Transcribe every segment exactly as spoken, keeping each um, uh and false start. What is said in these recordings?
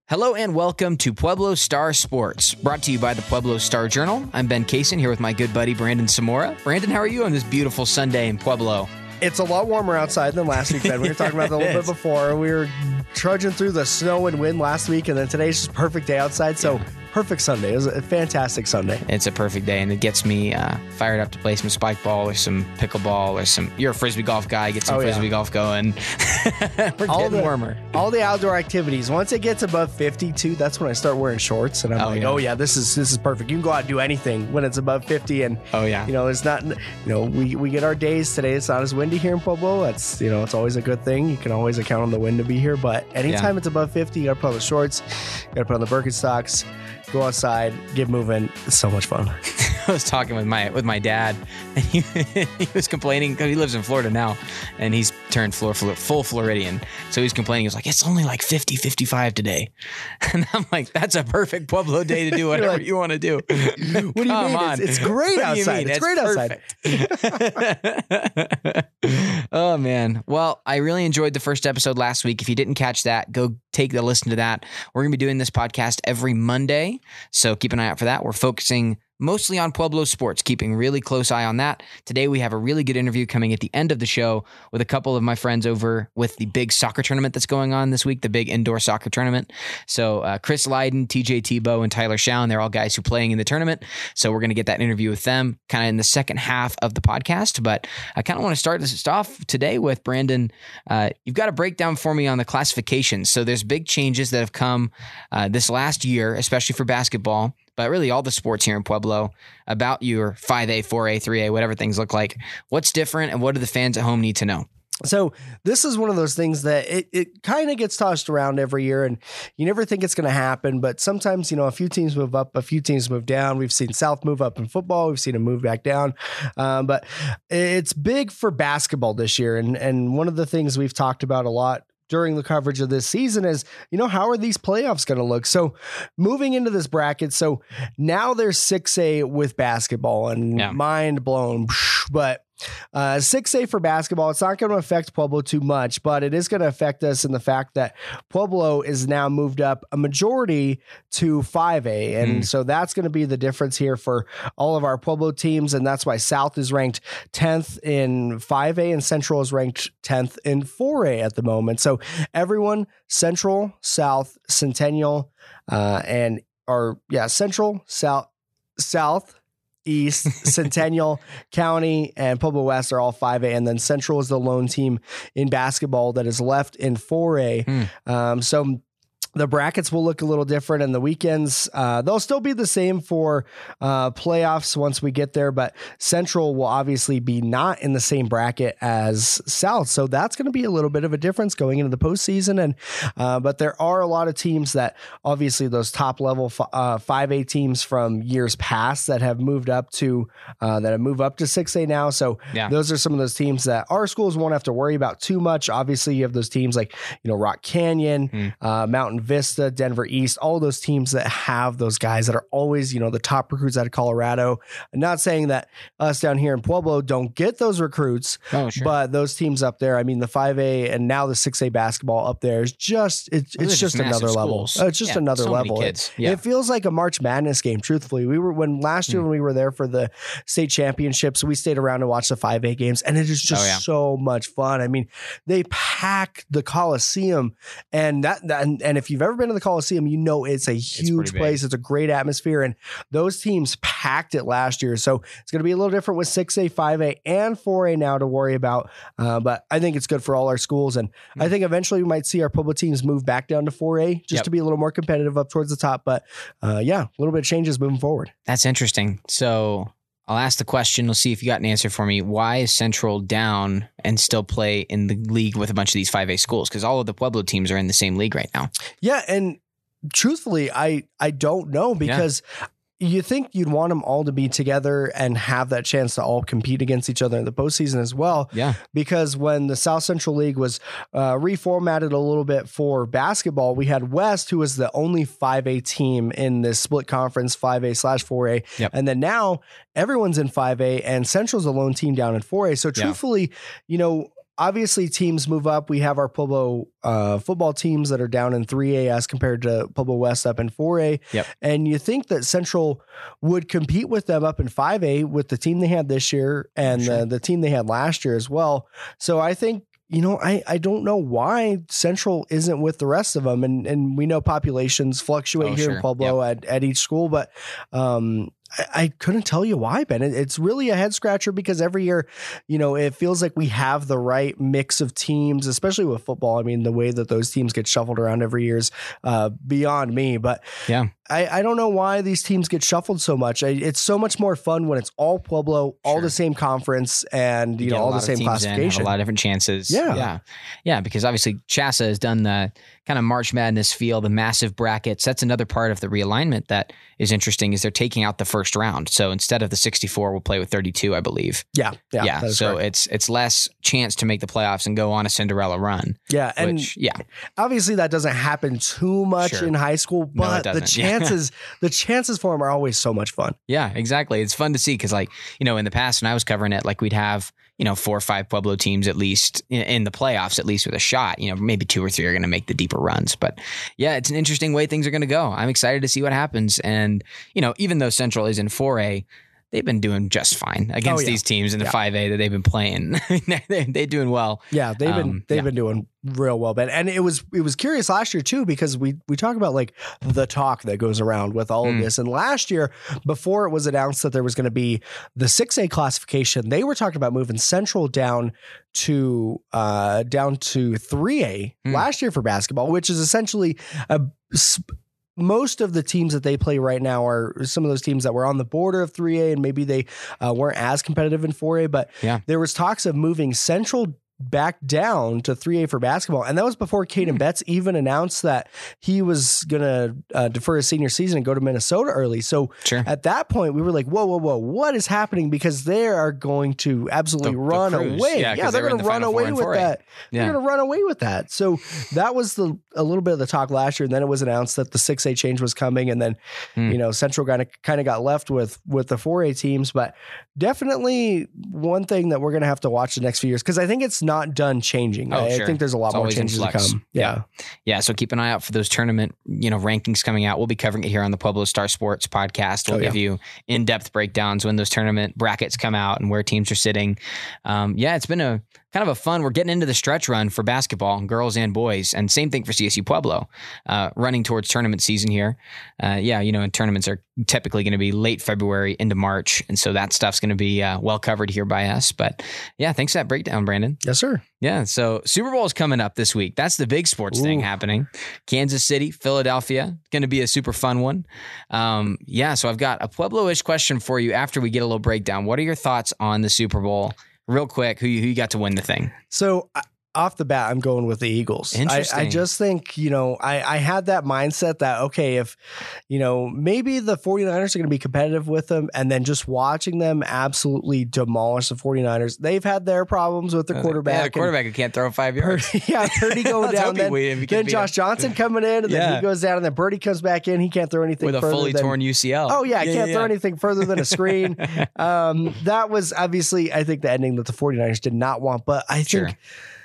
Hello and welcome to Pueblo Star Sports, brought to you by the Pueblo Star Journal. I'm Ben Kaysen here with my good buddy Brandon Samora. Brandon, how are you on this beautiful Sunday in Pueblo? It's a lot warmer outside than last week, Ben. We were talking about that a little bit before. We were trudging through the snow and wind last week, and then today's just a perfect day outside. So, perfect Sunday. It was a fantastic Sunday. It's a perfect day, and it gets me uh, fired up to play some spike ball or some pickleball or some. You're a frisbee golf guy. Get some oh, frisbee yeah. golf going. We're all getting the, warmer. All the outdoor activities. Once it gets above fifty-two, that's when I start wearing shorts, and I'm oh, like, yeah. oh yeah, this is this is perfect. You can go out and do anything when it's above fifty, and oh yeah, you know, it's not. You know, we we get our days today. It's not as windy here in Pueblo. That's you know, it's always a good thing. You can always count on the wind to be here, but anytime yeah. it's above fifty, you got to put on the shorts, you got to put on the Birkenstocks. Go outside, get moving. It's so much fun. I was talking with my with my dad, and he, he was complaining because he lives in Florida now, and he's turned full, full Floridian. So he's complaining. He was like, it's only like fifty, fifty-five today. And I'm like, that's a perfect Pueblo day to do whatever like, you want to do. What do you Come mean? On. It's, it's great outside. It's, it's great outside. Oh, man. Well, I really enjoyed the first episode last week. If you didn't catch that, go take a listen to that. We're going to be doing this podcast every Monday, so keep an eye out for that. We're focusing mostly on Pueblo sports, keeping really close eye on that. Today, we have a really good interview coming at the end of the show with a couple of my friends over with the big soccer tournament that's going on this week, the big indoor soccer tournament. So uh, Chris Lydon, T J Tebow, and Tyler Schown, they're all guys who are playing in the tournament. So we're going to get that interview with them kind of in the second half of the podcast. But I kind of want to start this off today with Brandon. Uh, you've got a breakdown for me on the classifications. So there's big changes that have come uh, this last year, especially for basketball, but really all the sports here in Pueblo, about your five A, four A, three A, whatever things look like. What's different, and what do the fans at home need to know? So this is one of those things that it, it kind of gets tossed around every year, and you never think it's going to happen. But sometimes, you know, a few teams move up, a few teams move down. We've seen South move up in football. We've seen them move back down. Um, but it's big for basketball this year. And, and one of the things we've talked about a lot during the coverage of this season is, you know, how are these playoffs going to look? So moving into this bracket, so now there's six A with basketball, and yeah. mind blown, but Uh, six A for basketball, it's not going to affect Pueblo too much, but it is going to affect us in the fact that Pueblo is now moved up a majority to five A. And mm. so that's going to be the difference here for all of our Pueblo teams. And that's why South is ranked tenth in five A and Central is ranked tenth in four A at the moment. So everyone, Central, South, Centennial, uh, and or yeah, Central, South, South, East, Centennial, County, and Pueblo West are all five A, and then Central is the lone team in basketball that is left in four A. Mm. Um, so the brackets will look a little different, and the weekends, uh, they'll still be the same for uh, playoffs once we get there, but Central will obviously be not in the same bracket as South. So that's going to be a little bit of a difference going into the postseason. And uh, but there are a lot of teams that obviously those top level uh, five A teams from years past that have moved up to uh, that have moved up to six A now. So yeah. those are some of those teams that our schools won't have to worry about too much. Obviously, you have those teams like, you know, Rock Canyon, mm. uh, Mountain Vista, Denver East, all those teams that have those guys that are always, you know, the top recruits out of Colorado. I'm not saying that us down here in Pueblo don't get those recruits, oh, sure. but those teams up there, I mean, the five A and now the six A basketball up there is just, it's, it's just, just another level. Uh, it's just yeah, another so level. It, yeah. it feels like a March Madness game, truthfully. We were, when last year mm. when we were there for the state championships, we stayed around to watch the five A games, and it is just oh, yeah. so much fun. I mean, they pack the Coliseum, and that, that and, and if you've ever been to the Coliseum, you know it's a huge it's place. It's a great atmosphere, and those teams packed it last year. So it's going to be a little different with six A, five A, and four A now to worry about. Uh, but I think it's good for all our schools, and mm-hmm. I think eventually we might see our Pueblo teams move back down to four A just yep. to be a little more competitive up towards the top. But uh, yeah, a little bit of changes moving forward. That's interesting. So I'll ask the question. We'll see if you got an answer for me. Why is Central down and still play in the league with a bunch of these five A schools? Because all of the Pueblo teams are in the same league right now. Yeah, and truthfully, I, I don't know, because yeah. you think you'd want them all to be together and have that chance to all compete against each other in the postseason as well. Yeah. Because when the South Central League was uh, reformatted a little bit for basketball, we had West, who was the only five A team in this split conference, five A slash four A. Yep. And then now everyone's in five A and Central's a lone team down in four A. So truthfully, yeah. you know, obviously teams move up. We have our Pueblo uh, football teams that are down in three A as compared to Pueblo West up in four A. Yep. And you think that Central would compete with them up in five A with the team they had this year and Sure. the, the team they had last year as well. So I think, you know, I, I don't know why Central isn't with the rest of them. And, and we know populations fluctuate Oh, here sure. in Pueblo at, at each school, but um, I, I couldn't tell you why, Ben. It, it's really a head scratcher because every year, you know, it feels like we have the right mix of teams, especially with football. I mean, the way that those teams get shuffled around every year is uh, beyond me, but Yeah. I, I don't know why these teams get shuffled so much. I, it's so much more fun when it's all Pueblo, all Sure. the same conference, and you, You know get a all lot the of same teams in, have classification. a lot of different chances. Yeah. Yeah. Yeah. Because obviously Chassa has done the kind of March Madness feel, the massive brackets. That's another part of the realignment that is interesting is they're taking out the first round. So instead of the sixty-four, we'll play with thirty-two, I believe. Yeah, yeah, Yeah. that is So correct. it's it's less chance to make the playoffs and go on a Cinderella run. yeah, and Which, yeah. obviously that doesn't happen too much Sure. in high school, No, it but the doesn't. Yeah. chances, the chances for them are always so much fun. Yeah, exactly. It's fun to see because, like, you know, in the past when I was covering it, like we'd have, you know, four or five Pueblo teams at least in, in the playoffs, at least with a shot. You know, maybe two or three are going to make the deeper runs. But yeah, it's an interesting way things are going to go. I'm excited to see what happens. And, you know, even though Central is in four A, they've been doing just fine against Oh, yeah. these teams in the Yeah. five A that they've been playing. they, they're doing well. Yeah, they've been Um, they've yeah. been doing real well, Ben. And it was it was curious last year too because we we talk about like the talk that goes around with all of Mm. this. And last year, before it was announced that there was going to be the six A classification, they were talking about moving Central down to uh down to three A Mm. last year for basketball, which is essentially a sp- most of the teams that they play right now are some of those teams that were on the border of three A and maybe they uh, weren't as competitive in four A, but Yeah. there was talks of moving Central back down to three A for basketball. And that was before Caden Hmm. Betts even announced that he was going to uh, defer his senior season and go to Minnesota early. So Sure. at that point, we were like, whoa, whoa, whoa, what is happening? Because they are going to absolutely The- the run Cruise. away. Yeah, 'cause Yeah, they they're were in going to the run Final Four away in with four A. that. Yeah. They're going to run away with that. So that was the a little bit of the talk last year. And then it was announced that the six A change was coming. And then, Hmm. you know, Central kind of kind of got left with with the four A teams. But definitely one thing that we're going to have to watch the next few years because I think it's not done changing. Oh, I, sure. I think there's a lot It's more always in changes to flux. come. Yeah. Yeah, so keep an eye out for those tournament, you know, rankings coming out. We'll be covering it here on the Pueblo Star Sports podcast. We'll Oh, yeah. give you in-depth breakdowns when those tournament brackets come out and where teams are sitting. Um, yeah, it's been a kind of a fun. We're getting into the stretch run for basketball, girls and boys, and same thing for C S U Pueblo, uh, running towards tournament season here. Uh, yeah, you know, and tournaments are typically going to be late February into March, and so that stuff's going to be uh, well covered here by us. But yeah, thanks for that breakdown, Brandon. Yes, sir. Yeah, so Super Bowl is coming up this week. That's the big sports thing Ooh. happening. Kansas City, Philadelphia, going to be a super fun one. Um, yeah, so I've got a Pueblo-ish question for you after we get a little breakdown. What are your thoughts on the Super Bowl? Real quick, who you, who you got to win the thing? So uh, off the bat, I'm going with the Eagles. I, I Interesting. just think, you know, I, I had that mindset that, okay, if, you know, maybe the 49ers are going to be competitive with them and then just watching them absolutely demolish the 49ers. They've had their problems with the quarterback. Yeah, the and quarterback who can't throw five yards. Purdy, yeah, Purdy going Let's down. hope he Then, we- we can then beat Josh him. Johnson coming in, and then Yeah. he goes down, and then Purdy comes back in. He can't throw anything With a further fully than, torn U C L. Oh, yeah, I can't throw yeah. anything further than a screen. um, that was obviously, I think, the ending that the 49ers did not want. But I think Sure.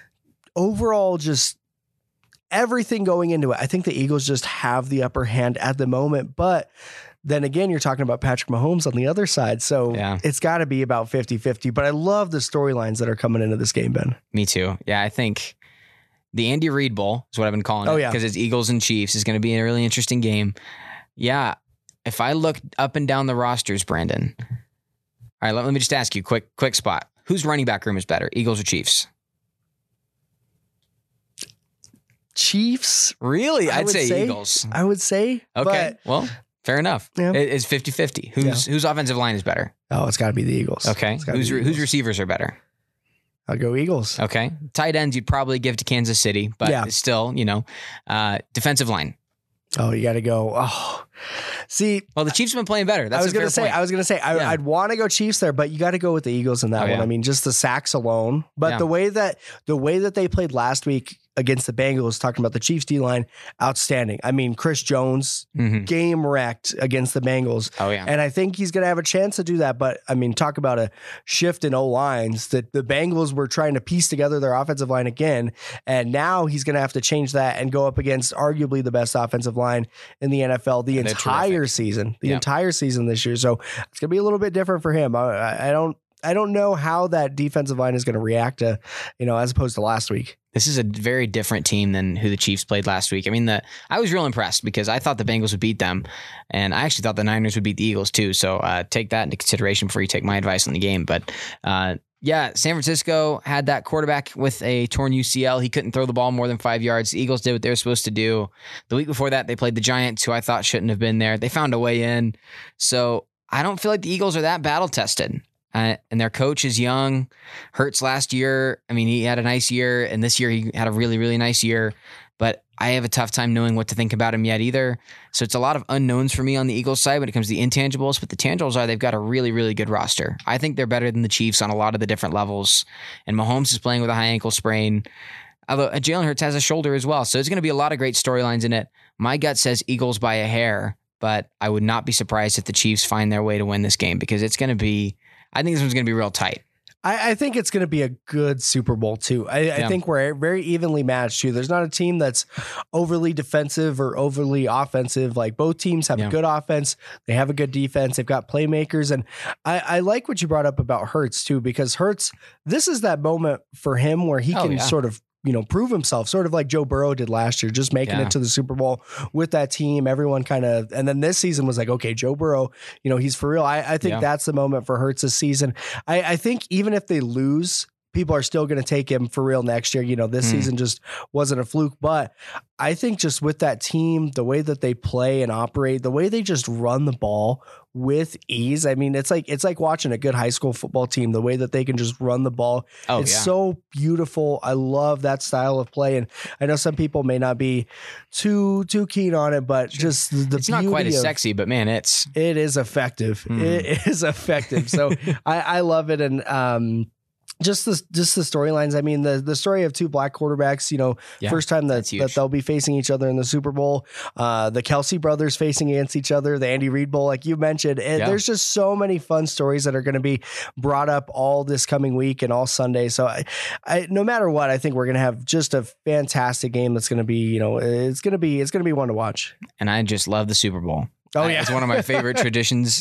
overall, just everything going into it, I think the Eagles just have the upper hand at the moment. But then again, you're talking about Patrick Mahomes on the other side. So Yeah. it's got to be about fifty-fifty. But I love the storylines that are coming into this game, Ben. Me too. Yeah, I think the Andy Reid Bowl is what I've been calling Oh, it yeah. because it's Eagles and Chiefs is going to be a really interesting game. Yeah, if I look up and down the rosters, Brandon. All right, let, let me just ask you, quick, quick spot. Whose running back room is better, Eagles or Chiefs? Chiefs, Really? I I'd would say, say- Eagles. I would say. Okay, well, fair enough. Yeah. It- It's fifty-fifty. Whose whose offensive line is better? But, oh, it's got to be the Eagles. Okay. It's gotta Whose be the whose Eagles. receivers are better? I'll go Eagles. Okay. Tight ends you'd probably give to Kansas City, but Yeah. still, you know, uh, defensive line. Oh, you got to go. Oh, see, Well, the Chiefs have been playing better. That's I was a fair gonna say, point. I was gonna say, I, Yeah. I'd want to go Chiefs there, but you got to go with the Eagles in that Oh, one. yeah. I mean, just the sacks alone. But Yeah. the way that the way that they played last week, against the Bengals, talking about the Chiefs D-line, outstanding. I mean, Chris Jones, mm-hmm. game wrecked against the Bengals. Oh, yeah. And I think he's going to have a chance to do that. But, I mean, talk about a shift in O-lines that the Bengals were trying to piece together their offensive line again. And now he's going to have to change that and go up against arguably the best offensive line in the N F L the entire terrific. season, the yeah. entire season this year. So it's going to be a little bit different for him. I, I don't, I don't know how that defensive line is going to react to, you know, as opposed to last week. This is a very different team than who the Chiefs played last week. I mean, the I was real impressed because I thought the Bengals would beat them, and I actually thought the Niners would beat the Eagles too. So uh, take that into consideration before you take my advice on the game. But uh, yeah, San Francisco had that quarterback with a torn U C L. He couldn't throw the ball more than five yards. The Eagles did what they were supposed to do. The week before that, they played the Giants, who I thought shouldn't have been there. They found a way in. So I don't feel like the Eagles are that battle tested. Uh, and their coach is young. Hurts last year, I mean, he had a nice year, and this year he had a really, really nice year. But I have a tough time knowing what to think about him yet either. So it's a lot of unknowns for me on the Eagles side when it comes to the intangibles. But the tangibles are they've got a really, really good roster. I think they're better than the Chiefs on a lot of the different levels. And Mahomes is playing with a high ankle sprain. Although Jalen Hurts has a shoulder as well. So there's going to be a lot of great storylines in it. My gut says Eagles by a hair, but I would not be surprised if the Chiefs find their way to win this game because it's going to be... I think this one's going to be real tight. I, I think it's going to be a good Super Bowl, too. I, yeah. I think we're very evenly matched, too. There's not a team that's overly defensive or overly offensive. Like, both teams have yeah. a good offense. They have a good defense. They've got playmakers. And I, I like what you brought up about Hurts, too, because Hurts, this is that moment for him where he oh, can yeah. sort of you know, prove himself, sort of like Joe Burrow did last year, just making yeah. it to the Super Bowl with that team. Everyone kind of, and then this season was like, okay, Joe Burrow, you know, he's for real. I, I think yeah. that's the moment for Hurts this season. I, I think even if they lose, people are still going to take him for real next year. You know, this mm. season just wasn't a fluke, but I think just with that team, the way that they play and operate, the way they just run the ball with ease. I mean, it's like, it's like watching a good high school football team, the way that they can just run the ball. Oh, it's yeah. so beautiful. I love that style of play. And I know some people may not be too, too keen on it, but just the it's not quite as of, sexy, but man, it's, it is effective. Mm. It is effective. So I, I love it. And, um, Just the just the storylines. I mean, the the story of two black quarterbacks. You know, yeah, first time that, that they'll be facing each other in the Super Bowl. Uh, the Kelsey brothers facing against each other. The Andy Reid Bowl, like you mentioned. It, yeah. There's just so many fun stories that are going to be brought up all this coming week and all Sunday. So, I, I no matter what, I think we're going to have just a fantastic game. That's going to be, you know, it's going to be it's going to be one to watch. And I just love the Super Bowl. Oh yeah, it's one of my favorite traditions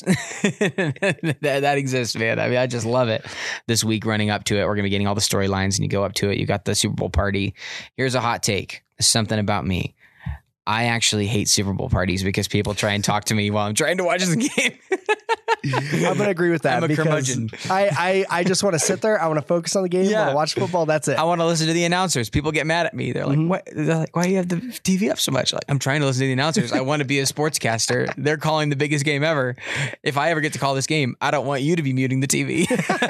that, that exists, man. I mean, I just love it. This week running up to it, we're gonna be getting all the storylines, and you go up to it. You got the Super Bowl party. Here's a hot take. Something about me. I actually hate Super Bowl parties because people try and talk to me while I'm trying to watch the game. I'm gonna agree with that. I'm a because curmudgeon. I, I, I just want to sit there. I want to focus on the game. Yeah. I want to watch football. That's it. I want to listen to the announcers. People get mad at me. They're like, mm-hmm. "What?" They're like, "Why do you have the T V up so much?" Like, I'm trying to listen to the announcers. I want to be a sportscaster. They're calling the biggest game ever. If I ever get to call this game, I don't want you to be muting the T V.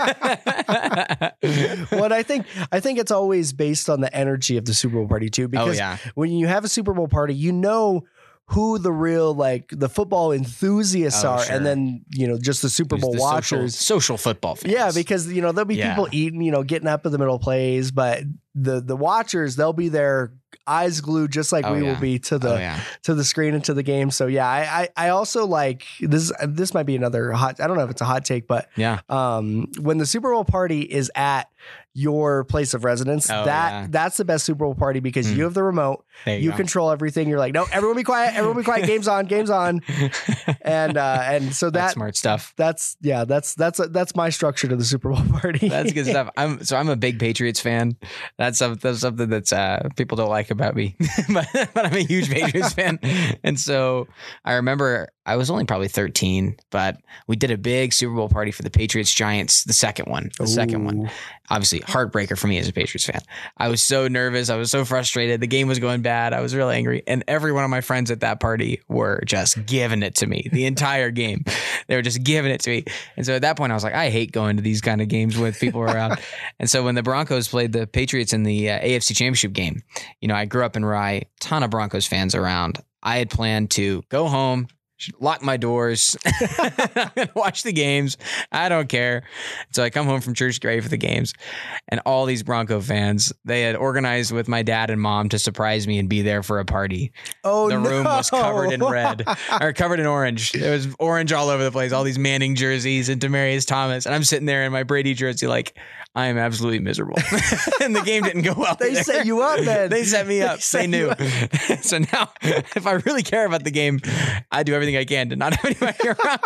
Well, I think I think it's always based on the energy of the Super Bowl party too. Because oh, yeah. when you have a Super Bowl party, you know who the real, like, the football enthusiasts oh, are, sure. and then, you know, just the Super Who's Bowl the watchers. Social, social football fans. Yeah, because, you know, there'll be yeah. people eating, you know, getting up in the middle of plays, but the the watchers, they'll be there eyes glued just like oh, we yeah. will be to the oh, yeah. to the screen and to the game. So yeah, I, I I also like this this might be another hot, I don't know if it's a hot take, but yeah. Um when the Super Bowl party is at your place of residence, oh, that yeah. that's the best Super Bowl party because mm. you have the remote, you, you control everything. You're like, no, everyone be quiet, everyone be quiet, game's on, game's on. And uh and so that that's smart stuff. That's yeah, that's that's that's my structure to the Super Bowl party. That's good stuff. I'm so I'm a big Patriots fan. That's something that's something that's uh people don't like about me. but, but I'm a huge Patriots fan. And so I remember I was only probably thirteen, but we did a big Super Bowl party for the Patriots Giants, the second one, the Ooh. second one. Obviously, heartbreaker for me as a Patriots fan. I was so nervous. I was so frustrated. The game was going bad. I was really angry. And every one of my friends at that party were just giving it to me the entire game. They were just giving it to me. And so at that point, I was like, I hate going to these kind of games with people around. And so when the Broncos played the Patriots in the uh, A F C Championship game, you know, I grew up in Rye, ton of Broncos fans around. I had planned to go home, lock my doors. I'm going to watch the games. I don't care. So I come home from church ready for the games. And all these Bronco fans, they had organized with my dad and mom to surprise me and be there for a party. Oh, the no. room was covered in red or covered in orange. It was orange all over the place. All these Manning jerseys and Demaryius Thomas. And I'm sitting there in my Brady jersey like, I am absolutely miserable. And the game didn't go well. They either. set you up, man. They set me up. They They, knew. So now, if I really care about the game, I do everything I can to not have anybody around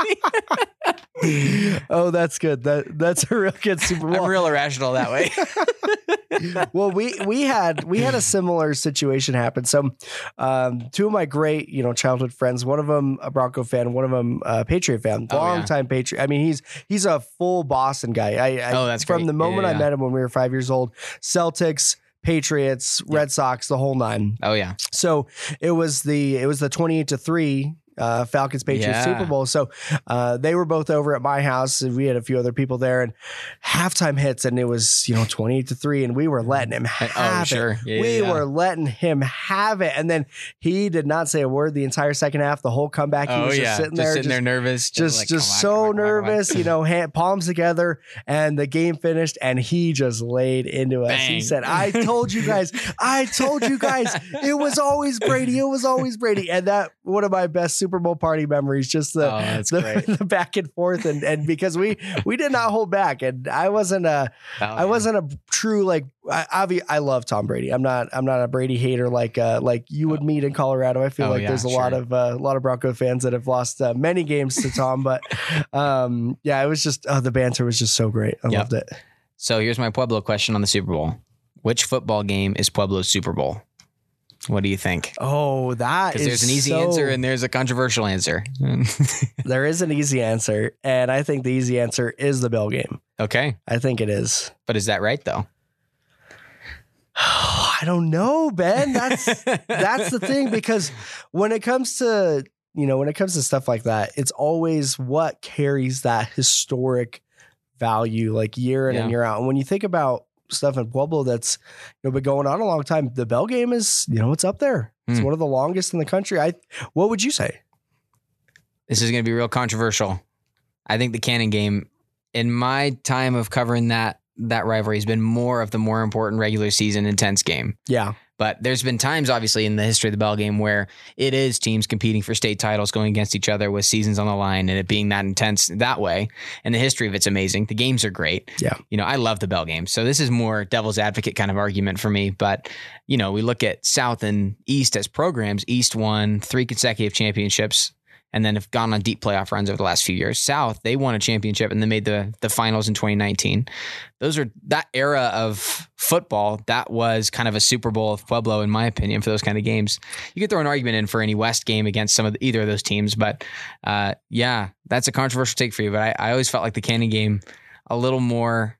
me. Oh, that's good. That that's a real good Super Bowl. I'm real irrational that way. Well, we we had we had a similar situation happen. So, um, two of my great you know childhood friends, one of them a Bronco fan, one of them a Patriot fan, Oh, long yeah. time Patriot. I mean, he's he's a full Boston guy. I, I Oh, that's from great. the moment Yeah, I yeah. met him when we were five years old. Celtics, Patriots, Red Sox, the whole nine. Oh, yeah. So it was the it was the twenty-eight to three uh, Falcons Patriots Yeah. Super Bowl. So uh, they were both over at my house, and we had a few other people there. And halftime hits, and it was you know twenty-eight to three, and we were letting him have Oh, it. sure. Yeah, we yeah. were letting him have it, and then he did not say a word the entire second half. The whole comeback, he Oh, was yeah. just sitting just there, sitting there nervous. just like, just come on, so come on, come on, come on. nervous, you know, hand, palms together, and the game finished, and he just laid into us. He Bang. said, "I told you guys, I told you guys, it was always Brady, it was always Brady," and that one of my best Super Bowl party memories. Just the Oh, that's the, great. the back and forth, and and because we we did not hold back, and I wasn't a Oh, I wasn't a true like I obvi- I love Tom Brady. I'm not I'm not a Brady hater like uh like you would meet in Colorado. I feel Oh, like yeah, there's a lot sure. of uh, a lot of Bronco fans that have lost uh, many games to Tom, but um yeah, it was just oh, the banter was just so great. I Yep. loved it. So here's my Pueblo question on the Super Bowl. Which football game is Pueblo's Super Bowl? What do you think? Oh, that Because is there's an easy so- answer and there's a controversial answer. there is an easy answer, and I think the easy answer is the Bell game. Okay. I think it is. But is that right, though? I don't know, Ben. That's that's the thing, because when it comes to you know when it comes to stuff like that, it's always what carries that historic value, like year in and Yeah. year out. And when you think about stuff in Pueblo that's you know been going on a long time, the Bell game is you know it's up there. It's Hmm. one of the longest in the country. I what would you say? This is going to be real controversial. I think the Cannon game, in my time of covering that that rivalry, has been more of the more important regular season intense game. Yeah, But there's been times, obviously, in the history of the Bell game where it is teams competing for state titles, going against each other with seasons on the line, and it being that intense that way. And the history of it's amazing. The games are great. Yeah. You know, I love the Bell game. So this is more devil's advocate kind of argument for me. But, you know, we look at South and East as programs. East won three consecutive championships and then have gone on deep playoff runs over the last few years. South, they won a championship and they made the the finals in twenty nineteen. Those are that era of football. That was kind of a Super Bowl of Pueblo, in my opinion, for those kind of games. You could throw an argument in for any West game against some of the, either of those teams, but uh, yeah, that's a controversial take for you. But I, I always felt like the Cannon game a little more.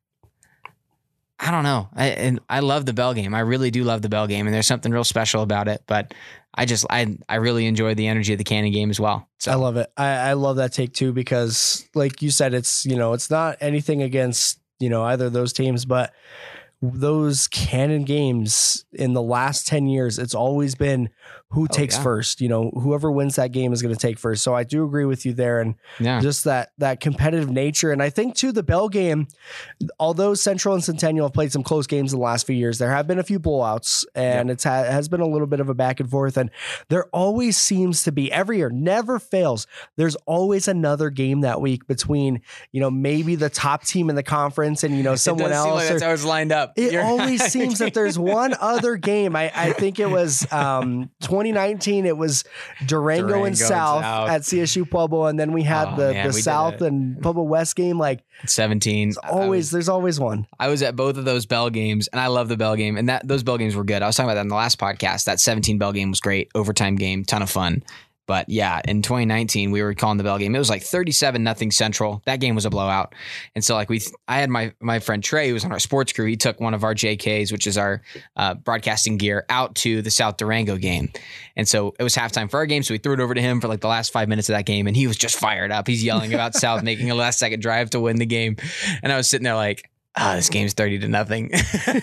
I don't know. I, and I love the Bell game. I really do love the Bell game, and there's something real special about it. But I just, I, I really enjoy the energy of the Cannon game as well. So I love it. I, I love that take too, because like you said, it's, you know, it's not anything against, you know, either of those teams, but those Cannon games in the last ten years, it's always been who Oh, takes yeah. first, you know, whoever wins that game is going to take first. So I do agree with you there. And yeah, just that, that competitive nature. And I think too, the Bell game, although Central and Centennial have played some close games in the last few years, there have been a few blowouts, and it's ha- has been a little bit of a back and forth. And there always seems to be, every year, never fails, there's always another game that week between, you know, maybe the top team in the conference and, you know, someone it does seem else. like or- that's how it's lined up. it You're- always seems that there's one other game. I, I think it was um, twenty nineteen. It was Durango, Durango and and South, South. at C S U Pueblo, and then we had Oh, the man, the we did South it. and Pueblo West game. Like seventeen. it's always, there's always one. I was at both of those Bell games, and I love the Bell game. And that those Bell games were good. I was talking about that in the last podcast. That seventeen Bell game was great. Overtime game, ton of fun. But yeah, in twenty nineteen, we were calling the Bell game. It was like thirty-seven nothing Central. That game was a blowout. And so like we, I had my my friend Trey, who was on our sports crew. He took one of our J Ks, which is our uh, broadcasting gear, out to the South Durango game. And so it was halftime for our game. So we threw it over to him for like the last five minutes of that game. And he was just fired up. He's yelling about South making a last second drive to win the game. And I was sitting there like, ah, this game's thirty to nothing.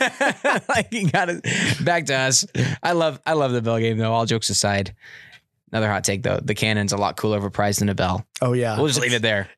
Like he got it back to us. I love, I love the Bell game though. All jokes aside, Another hot take, though. The Cannon's a lot cooler of a prize than a bell. Oh, yeah. We'll just leave it there.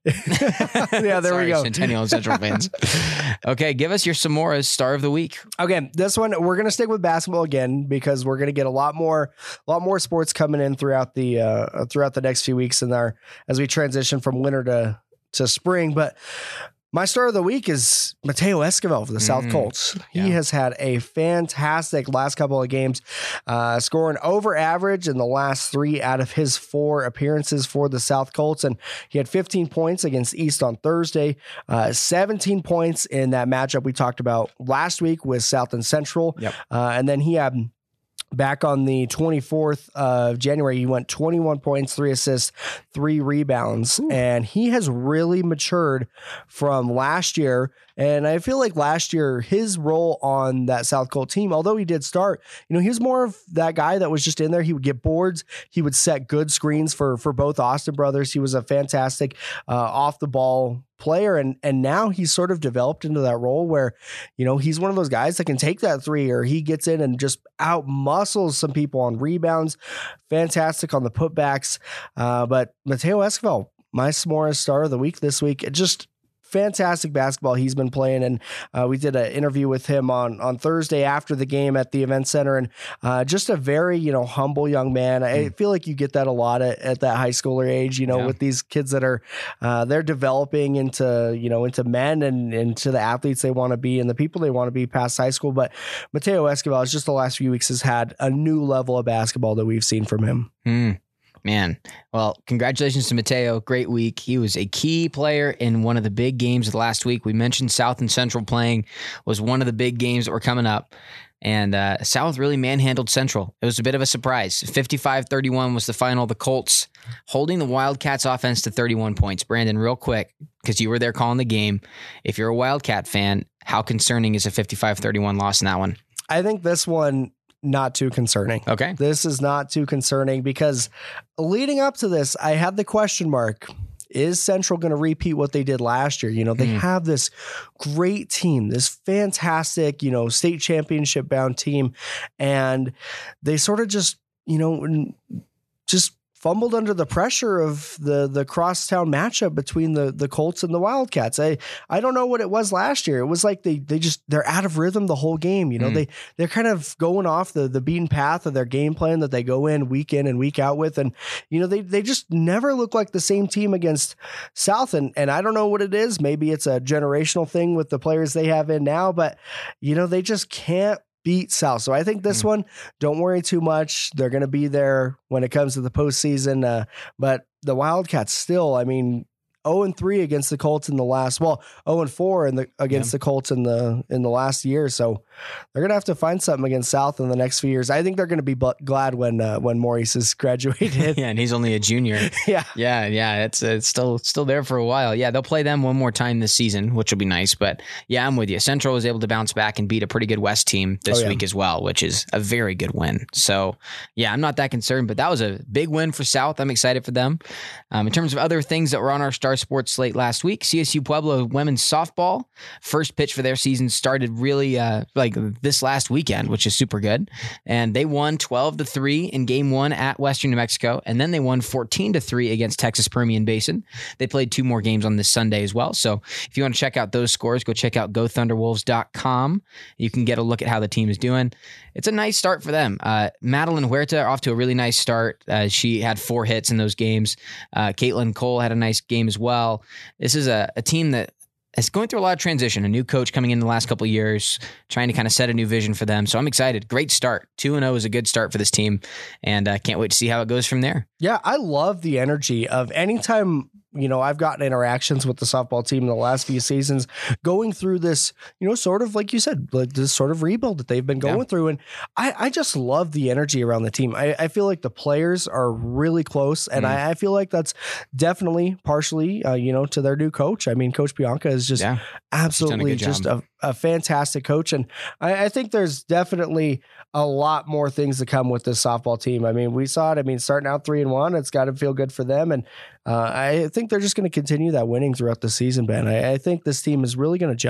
Yeah, there Sorry, we go. Centennial and Central fans. Okay, give us your Samora's star of the week. Okay, this one we're gonna stick with basketball again because we're gonna get a lot more, a lot more sports coming in throughout the uh, throughout the next few weeks in our as we transition from winter to to spring. But my star of the week is Mateo Esquivel for the South Mm, Colts. He yeah. has had a fantastic last couple of games, uh, scoring over average in the last three out of his four appearances for the South Colts. And he had fifteen points against East on Thursday, uh, seventeen points in that matchup we talked about last week with South and Central. Yep. Uh, and then he had back on the twenty-fourth of January, he went twenty-one points, three assists, three rebounds. Ooh. And he has really matured from last year. And I feel like last year, his role on that South Colt team, although he did start, you know, he was more of that guy that was just in there. He would get boards. He would set good screens for, for both Austin brothers. He was a fantastic uh, off the ball player. And, and now he's sort of developed into that role where, you know, he's one of those guys that can take that three, or he gets in and just out muscles some people on rebounds. Fantastic on the putbacks. Uh, but Mateo Esquivel, my Samora's star of the week this week, it just fantastic basketball he's been playing. And uh, we did an interview with him on, on Thursday after the game at the event center, and uh, just a very, you know, humble young man. I feel like you get that a lot at, at that high schooler age, you know, yeah. with these kids that are, uh, they're developing into, you know, into men and into the athletes they want to be and the people they want to be past high school. But Mateo Esquivel, it's just the last few weeks has had a new level of basketball that we've seen from him. Mm. Man, well, congratulations to Mateo. Great week. He was a key player in one of the big games of the last week. We mentioned South and Central playing was one of the big games that were coming up. And uh, South really manhandled Central. It was a bit of a surprise. fifty-five thirty-one was the final. The Colts holding the Wildcats offense to thirty-one points. Brandon, real quick, because you were there calling the game. If you're a Wildcat fan, how concerning is a fifty-five thirty-one loss in that one? I think this one, not too concerning. Okay. This is not too concerning because leading up to this, I had the question mark. Is Central going to repeat what they did last year? You know, they mm. have this great team, this fantastic, you know, state championship bound team. And they sort of just, you know, just fumbled under the pressure of the the crosstown matchup between the the Colts and the Wildcats. I I don't know what it was last year. It was like they they just they're out of rhythm the whole game. You know, mm. they they're kind of going off the the beaten path of their game plan that they go in week in and week out with, and you know they they just never look like the same team against South. And and I don't know what it is. Maybe it's a generational thing with the players they have in now, but you know they just can't beat South. So I think this mm. one, don't worry too much. They're going to be there when it comes to the postseason. Uh, but the Wildcats still, I mean, oh and three against the Colts in the last, well, oh and four in the against yeah. the Colts in the in the last year. So they're gonna have to find something against South in the next few years. I think they're gonna be bu- glad when uh, when Maurice is graduated. Yeah, and he's only a junior. yeah, yeah, yeah. It's it's still still there for a while. Yeah, they'll play them one more time this season, which will be nice. But yeah, I'm with you. Central was able to bounce back and beat a pretty good West team this oh, yeah. week as well, which is a very good win. So yeah, I'm not that concerned. But that was a big win for South. I'm excited for them. Um, in terms of other things that were on our Star Sports slate last week, C S U Pueblo women's softball first pitch for their season started really uh, like this last weekend, which is super good. And they won twelve to three in game one at Western New Mexico. And then they won fourteen to three against Texas Permian Basin. They played two more games on this Sunday as well. So if you want to check out those scores, go check out go thunder wolves dot com. You can get a look at how the team is doing. It's a nice start for them. Uh, Madeline Huerta off to a really nice start. Uh, she had four hits in those games. Uh, Caitlin Cole had a nice game as well. This is a, a team that is going through a lot of transition. A new coach coming in the last couple of years, trying to kind of set a new vision for them. So I'm excited. Great start. two and oh is a good start for this team, and I uh, can't wait to see how it goes from there. Yeah, I love the energy of anytime, you know, I've gotten interactions with the softball team in the last few seasons going through this, you know, sort of like you said, like this sort of rebuild that they've been going yeah. through. And I, I just love the energy around the team. I, I feel like the players are really close, and mm. I, I feel like that's definitely partially, uh, you know, to their new coach. I mean, Coach Bianca is just yeah. absolutely just a, a fantastic coach. And I, I think there's definitely a lot more things to come with this softball team. I mean, we saw it. I mean, starting out three and one, it's got to feel good for them. And uh, I think they're just going to continue that winning throughout the season, Ben. I, I think this team is really going to gel.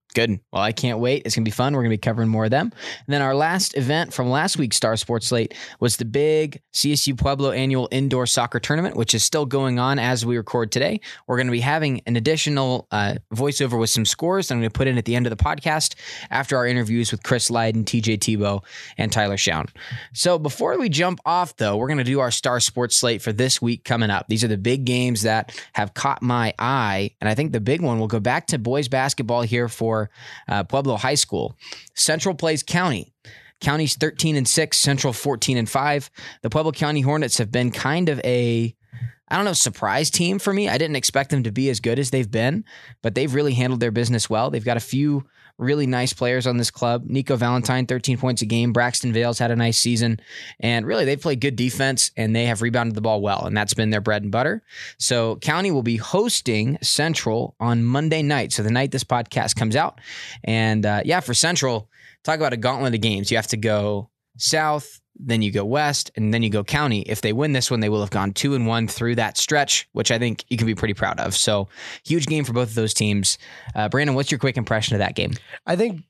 Good. Well, I can't wait. It's going to be fun. We're going to be covering more of them. And then our last event from last week's Star Sports slate was the big C S U Pueblo annual indoor soccer tournament, which is still going on as we record today. We're going to be having an additional uh, voiceover with some scores that I'm going to put in at the end of the podcast after our interviews with Chris Lydon, T J Tebow, and Tyler Schown. So before we jump off, though, we're going to do our Star Sports slate for this week coming up. These are the big games that have caught my eye, and I think the big one will go back to boys basketball here for Uh, Pueblo High School. Central plays County. County's thirteen and six, Central fourteen and five. The Pueblo County Hornets have been kind of a, I don't know, surprise team for me. I didn't expect them to be as good as they've been, but they've really handled their business well. They've got a few really nice players on this club. Nico Valentine, thirteen points a game. Braxton Vales had a nice season. And really, they've played good defense, and they have rebounded the ball well, and that's been their bread and butter. So County will be hosting Central on Monday night, so the night this podcast comes out. And uh, yeah, for Central, talk about a gauntlet of games. You have to go south, then you go west, and then you go County. If they win this one, they will have gone two and one through that stretch, which I think you can be pretty proud of. So huge game for both of those teams. Uh, Brandon, what's your quick impression of that game? I think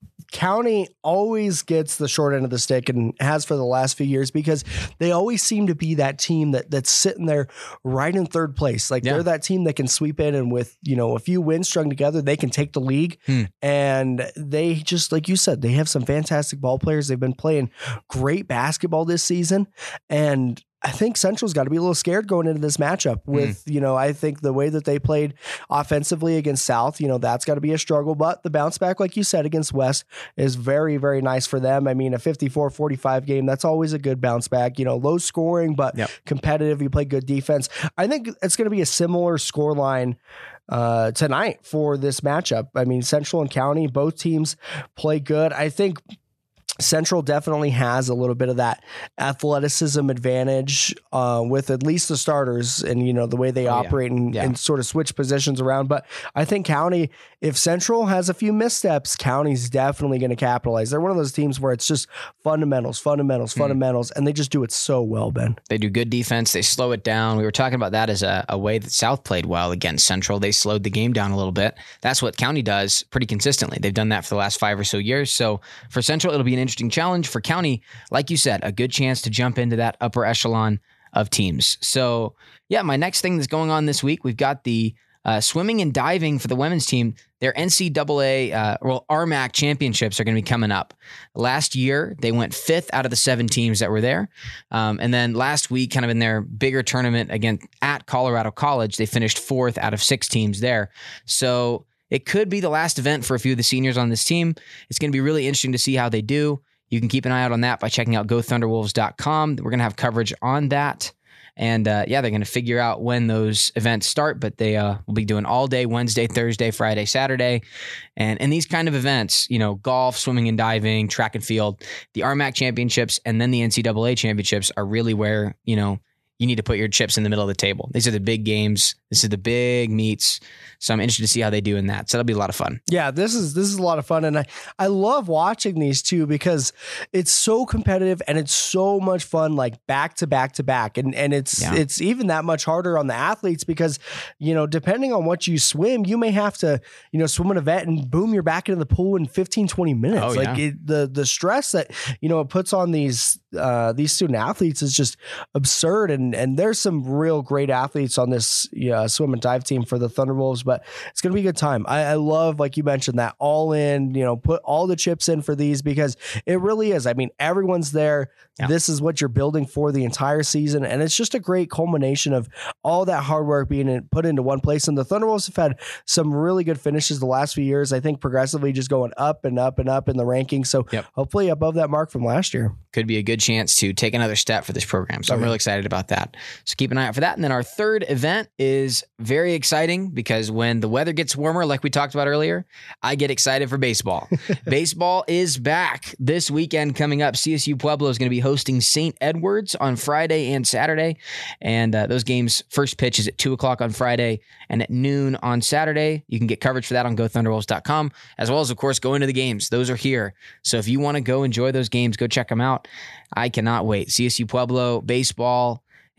County always gets the short end of the stick and has for the last few years because they always seem to be that team that that's sitting there right in third place. Like yeah. they're that team that can sweep in and with, you know, a few wins strung together, they can take the league. Hmm. And they just, like you said, they have some fantastic ball players. They've been playing great basketball this season. And I think Central's got to be a little scared going into this matchup with, mm. you know, I think the way that they played offensively against South, you know, that's got to be a struggle, but the bounce back, like you said, against West is very, very nice for them. I mean, a fifty-four forty-five game, that's always a good bounce back, you know, low scoring, but yep. competitive. You play good defense. I think it's going to be a similar score line uh, tonight for this matchup. I mean, Central and County, both teams play good. I think Central definitely has a little bit of that athleticism advantage uh, with at least the starters and, you know, the way they oh, operate yeah. And, yeah. and sort of switch positions around. But I think County, if Central has a few missteps, County's definitely going to capitalize. They're one of those teams where it's just fundamentals, fundamentals, mm. fundamentals, and they just do it so well, Ben. They do good defense. They slow it down. We were talking about that as a, a way that South played well against Central. They slowed the game down a little bit. That's what County does pretty consistently. They've done that for the last five or so years. So for Central, it'll be an interesting challenge. For County, like you said, a good chance to jump into that upper echelon of teams. So yeah, my next thing that's going on this week, we've got the uh, swimming and diving for the women's team. Their N C double A, uh, well, R M A C championships are going to be coming up. Last year, they went fifth out of the seven teams that were there. Um, and then last week, kind of in their bigger tournament again at Colorado College, they finished fourth out of six teams there. So it could be the last event for a few of the seniors on this team. It's going to be really interesting to see how they do. You can keep an eye out on that by checking out go thunderwolves dot com. We're going to have coverage on that. And uh, yeah, they're going to figure out when those events start, but they uh, will be doing all day Wednesday, Thursday, Friday, Saturday. And in these kind of events, you know, golf, swimming and diving, track and field, the R M A C championships and then the N C double A championships are really where, you know, you need to put your chips in the middle of the table. These are the big games. This is the big meets. So I'm interested to see how they do in that. So that'll be a lot of fun. Yeah, this is this is a lot of fun. And I, I love watching these two because it's so competitive and it's so much fun, like back to back to back. And and it's yeah. it's even that much harder on the athletes because, you know, depending on what you swim, you may have to, you know, swim an event and boom, you're back into the pool in fifteen, twenty minutes. Oh, like yeah. it, the the stress that, you know, it puts on these uh, these student athletes is just absurd. And and there's some real great athletes on this yeah, swim and dive team for the Thunderwolves, but it's going to be a good time. I, I love, like you mentioned, that all in, you know, put all the chips in for these because it really is. I mean, everyone's there. Yeah. This is what you're building for the entire season. And it's just a great culmination of all that hard work being in, put into one place. And the Thunderwolves have had some really good finishes the last few years. I think progressively just going up and up and up in the rankings. So yep. hopefully above that mark from last year. Could be a good chance to take another step for this program. So okay. I'm really excited about that. So keep an eye out for that. And then our third event is very exciting because when the weather gets warmer, like we talked about earlier, I get excited for baseball. Baseball is back this weekend coming up. C S U Pueblo is going to be hosting Saint Edwards on Friday and Saturday. And uh, those games, first pitch is at two o'clock on Friday and at noon on Saturday. You can get coverage for that on go thunderwolves dot com, as well as, of course, go into the games. Those are here. So if you want to go enjoy those games, go check them out. I cannot wait. C S U Pueblo, baseball.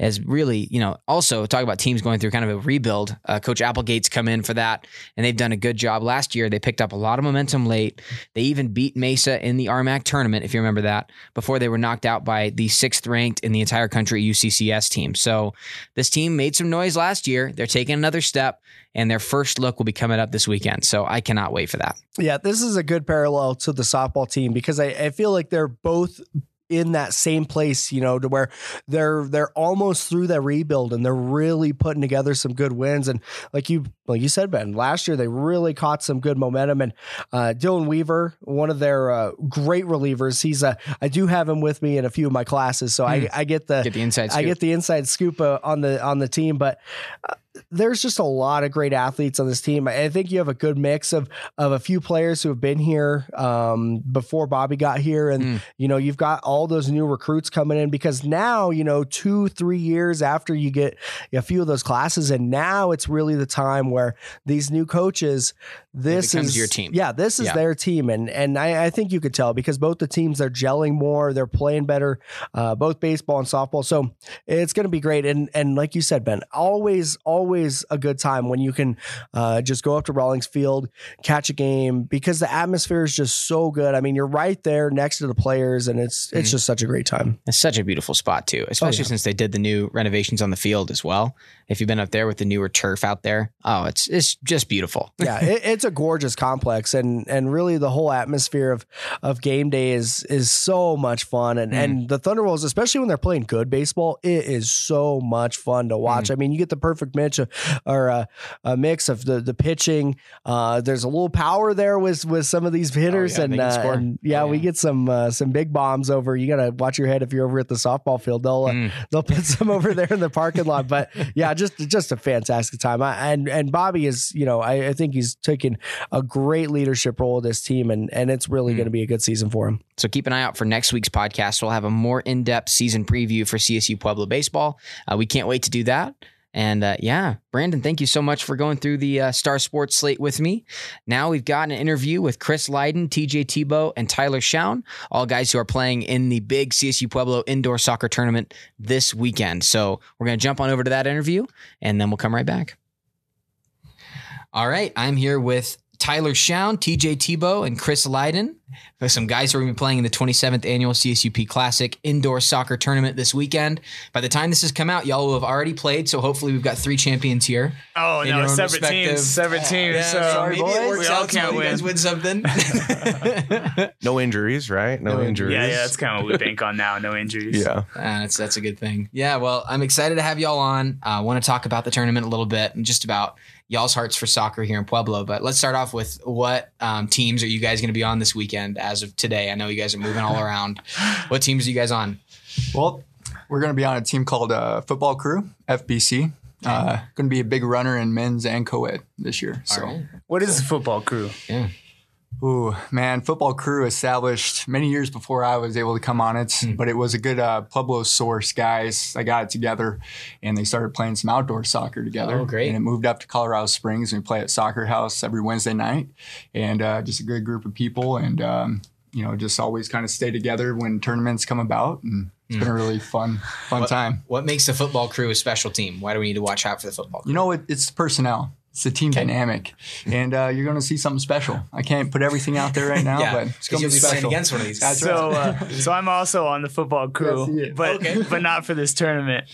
is really, you know, also talk about teams going through kind of a rebuild. Uh, Coach Applegate's come in for that, and they've done a good job. Last year, they picked up a lot of momentum late. They even beat Mesa in the R M A C tournament, if you remember that, before they were knocked out by the sixth ranked in the entire country U C C S team. So this team made some noise last year. They're taking another step, and their first look will be coming up this weekend. So I cannot wait for that. Yeah, this is a good parallel to the softball team because I, I feel like they're both in that same place, you know, to where they're they're almost through that rebuild and they're really putting together some good wins. And like you like you said, Ben, last year they really caught some good momentum. And uh, Dylan Weaver, one of their uh, great relievers, he's a I do have him with me in a few of my classes, so mm. I, I get the get the inside scoop. I get the inside scoop uh, on the on the team, but. Uh, There's just a lot of great athletes on this team. I think you have a good mix of of a few players who have been here um, before Bobby got here. And, mm. you know, you've got all those new recruits coming in because now, you know, two, three years after you get a few of those classes, and now it's really the time where these new coaches, this is your team. Yeah, this is yeah. their team. And and I, I think you could tell because both the teams are gelling more. They're playing better, uh, both baseball and softball. So it's going to be great. And, and like you said, Ben, always, always, always a good time when you can uh, just go up to Rawlings Field, catch a game because the atmosphere is just so good. I mean, you're right there next to the players and it's it's mm. just such a great time. It's such a beautiful spot too, especially oh, yeah. since they did the new renovations on the field as well. If you've been up there with the newer turf out there, oh, it's it's just beautiful. yeah, it, it's a gorgeous complex and and really the whole atmosphere of of game day is is so much fun. And, mm. and the Thunderwolves, especially when they're playing good baseball, it is so much fun to watch. Mm. I mean, you get the perfect mix of, or a, a mix of the the pitching. Uh, there's a little power there with with some of these hitters, oh, yeah, and, uh, and yeah, oh, yeah, we get some uh, some big bombs over. You gotta watch your head if you're over at the softball field. They'll uh, mm. they'll put some over there in the parking lot. But yeah, just just a fantastic time. I, and and Bobby is, you know, I, I think he's taking a great leadership role of this team, and and it's really mm. going to be a good season for him. So keep an eye out for next week's podcast. We'll have a more in-depth season preview for C S U Pueblo baseball. Uh, we can't wait to do that. And uh, yeah, Brandon, thank you so much for going through the uh, Star Sports slate with me. Now we've got an interview with Chris Lydon, T J Tebow, and Tyler Schown, all guys who are playing in the big C S U Pueblo indoor soccer tournament this weekend. So we're going to jump on over to that interview, and then we'll come right back. All right, I'm here with Tyler Schown, T J Tebow, and Chris Lydon. Some guys who are going to be playing in the twenty-seventh Annual C S U P Classic Indoor Soccer Tournament this weekend. By the time this has come out, y'all will have already played, so hopefully we've got three champions here. Oh, no, separate teams. Separate teams. Yeah, so sorry, maybe boys. it works we out all can't so win. You guys win something. No injuries, right? No, no injuries. Yeah, yeah, that's kind of what we bank on now, no injuries. Yeah. Uh, that's, that's a good thing. Yeah, well, I'm excited to have y'all on. I uh, want to talk about the tournament a little bit and just about y'all's hearts for soccer here in Pueblo. But let's start off with what um, teams are you guys going to be on this weekend as of today? I know you guys are moving all around. What teams are you guys on? Well, we're going to be on a team called uh, Football Crew, F B C. Uh, going to be a big runner in men's and co-ed this year. So, right. What is the Football Crew? Yeah. Ooh, man, Football Crew established many years before I was able to come on it, mm. but it was a good uh, Pueblo source, guys. I got it together, and they started playing some outdoor soccer together. Oh, great. And it moved up to Colorado Springs, and we play at Soccer House every Wednesday night, and uh, just a good group of people, and, um, you know, just always kind of stay together when tournaments come about, and it's mm. been a really fun, fun what, time. What makes the Football Crew a special team? Why do we need to watch out for the Football Crew? You know, it, it's the personnel. It's the team okay. dynamic, and uh, you're going to see something special. I can't put everything out there right now, yeah, but it's going to be special. Against one of these. That's so, right. uh, so I'm also on the Football Crew, but okay. but not for this tournament.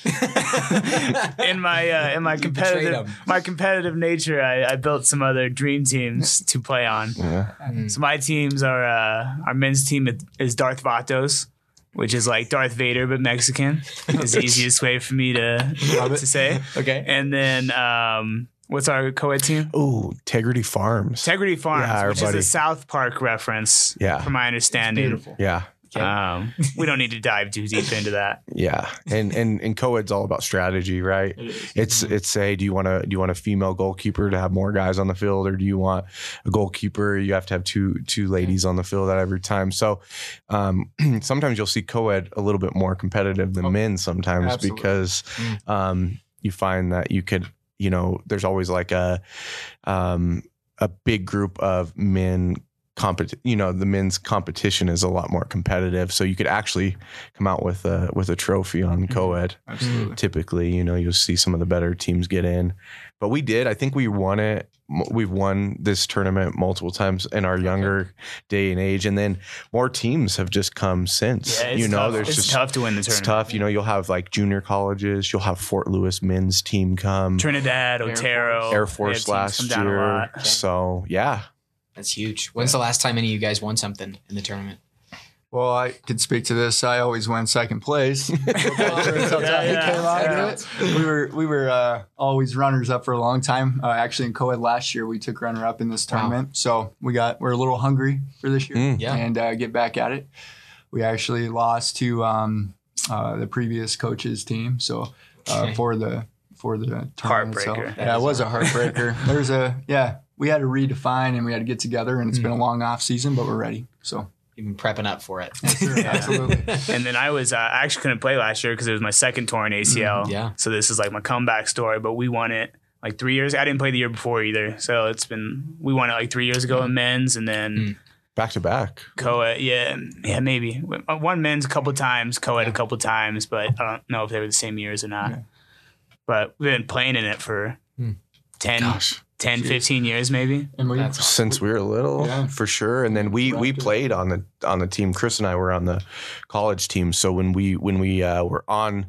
in my uh, in my competitive my competitive nature, I, I built some other dream teams to play on. Yeah. Mm. So my teams are uh, our men's team is Darth Vatos, which is like Darth Vader but Mexican. Is the easiest way for me to to say. Okay, and then. Um, What's our co-ed team? Ooh, Integrity Farms. Integrity Farms, yeah, which is a South Park reference, yeah. from my understanding. It's beautiful. Yeah. Okay. Um, we don't need to dive too deep into that. Yeah, and and and co-ed's all about strategy, right? It is. It's it's say, do you want to do you want a female goalkeeper to have more guys on the field, or do you want a goalkeeper? You have to have two two ladies on the field at every time. So um, sometimes you'll see co-ed a little bit more competitive than oh, men sometimes absolutely. Because um, you find that you could. You know, there's always like a um, a big group of men compet you know the men's competition is a lot more competitive, so you could actually come out with a with a trophy on co-ed. Absolutely. Typically, you know, you'll see some of the better teams get in, but we did. I think we won it. We've won this tournament multiple times in our younger day and age, and then more teams have just come since. Yeah, it's you know, tough. there's it's just tough to win the it's tournament. tough. You know, you'll have like junior colleges. You'll have Fort Lewis men's team come, Trinidad, Otero, Air Force they have teams last come down a year. lot. So yeah. That's huge. When's the last time any of you guys won something in the tournament? Well, I could speak to this. I always win second place. Yeah, yeah. We were we were uh, always runners up for a long time. Uh, actually, in co-ed last year, we took runner up in this tournament. Wow. So we got we're a little hungry for this year, Mm. Yeah. and uh, get back at it. We actually lost to um, uh, the previous coach's team, so uh, Okay. for the for the tournament itself. Heartbreaker. Yeah, it was a heartbreaker. There's a yeah. We had to redefine and we had to get together, and it's Mm. been a long off season, but we're ready. So. You've been prepping up for it. Absolutely. And then I was, uh, I actually couldn't play last year because it was my second torn A C L. Mm, yeah. So this is like my comeback story, but we won it like three years. I didn't play the year before either. So it's been, we won it like three years ago in men's, and then Mm. Back to back. co-ed. Yeah. Yeah, maybe. I won men's a couple times, co-ed a couple times, but I don't know if they were the same years or not. Yeah. But we've been playing in it for Mm. ten, Gosh. ten, fifteen years maybe. And we, That's Since we were little, Yeah. for sure. And then we we Wrapped it up. played on the on the team. Chris and I were on the college team. So when we when we uh, were on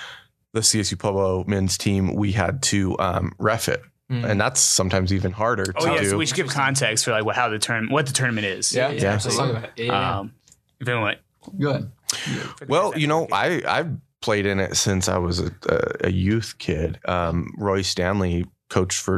the C S U Pueblo men's team, we had to um, ref it, Mm. and that's sometimes even harder Oh to yeah, do. so we should give context for like what, how the tournament, what the tournament is. Yeah. Yeah, Yeah. let's talk about it. Yeah, yeah, yeah. Um, if anyone, good. Well, you know, I I've played in it since I was a, a, a youth kid. Um, Roy Stanley coached for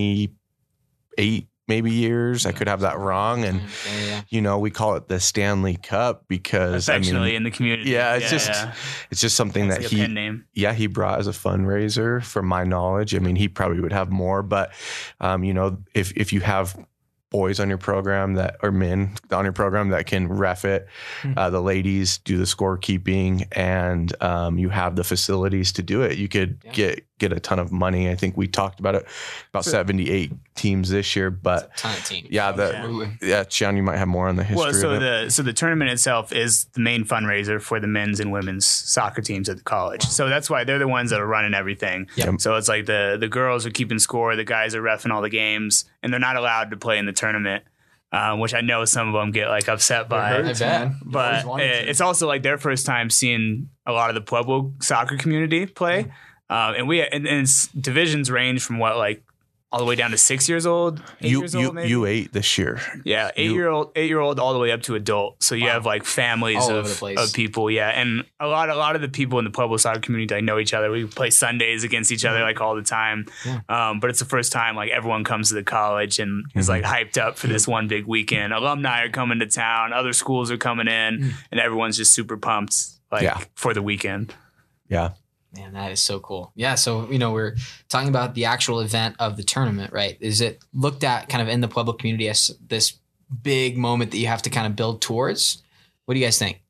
twenty-eight maybe years. I could have that wrong, and Yeah, yeah, yeah. you know, we call it the Stanley Cup because I affectionately mean, in the community. yeah, it's just yeah. it's just something It's that like a he pen name. yeah, he brought as a fundraiser from my knowledge. I mean, he probably would have more, but um, you know, if if you have boys on your program that or men on your program that can ref it, Hmm. uh, the ladies do the scorekeeping, and um, you have the facilities to do it, you could Yeah. get get a ton of money. I think we talked about it, about So- seventy-eight teams this year, but Ton of teams. yeah, the Absolutely. yeah, Sean, you might have more on the history Well, so of it. the so the tournament itself is the main fundraiser for the men's and women's soccer teams at the college. So that's why they're the ones that are running everything. Yep. So it's like the the girls are keeping score, the guys are reffing all the games, and they're not allowed to play in the tournament, um, which I know some of them get like upset by. It hurts, I bet. man. You But always uh, wanted to. it's also like their first time seeing a lot of the Pueblo soccer community play. Um, and we and, and it's, divisions range from what, like all the way down to six years old, eight you years you old, maybe. you ate this year. Yeah, eight You- year old, eight year old, all the way up to adult. So you Wow. have like families All over of, the place. of people. Yeah, and a lot, a lot of the people in the Pueblo soccer community, I know each other. We play Sundays against each other like all the time. Yeah. Um, but it's the first time like everyone comes to the college and is like hyped up for this one big weekend. Alumni are coming to town. Other schools are coming in, and everyone's just super pumped like Yeah. for the weekend. Yeah. Man, that is so cool. Yeah. So, you know, we're talking about the actual event of the tournament, right? Is it looked at kind of in the Pueblo community as this big moment that you have to kind of build towards? What do you guys think?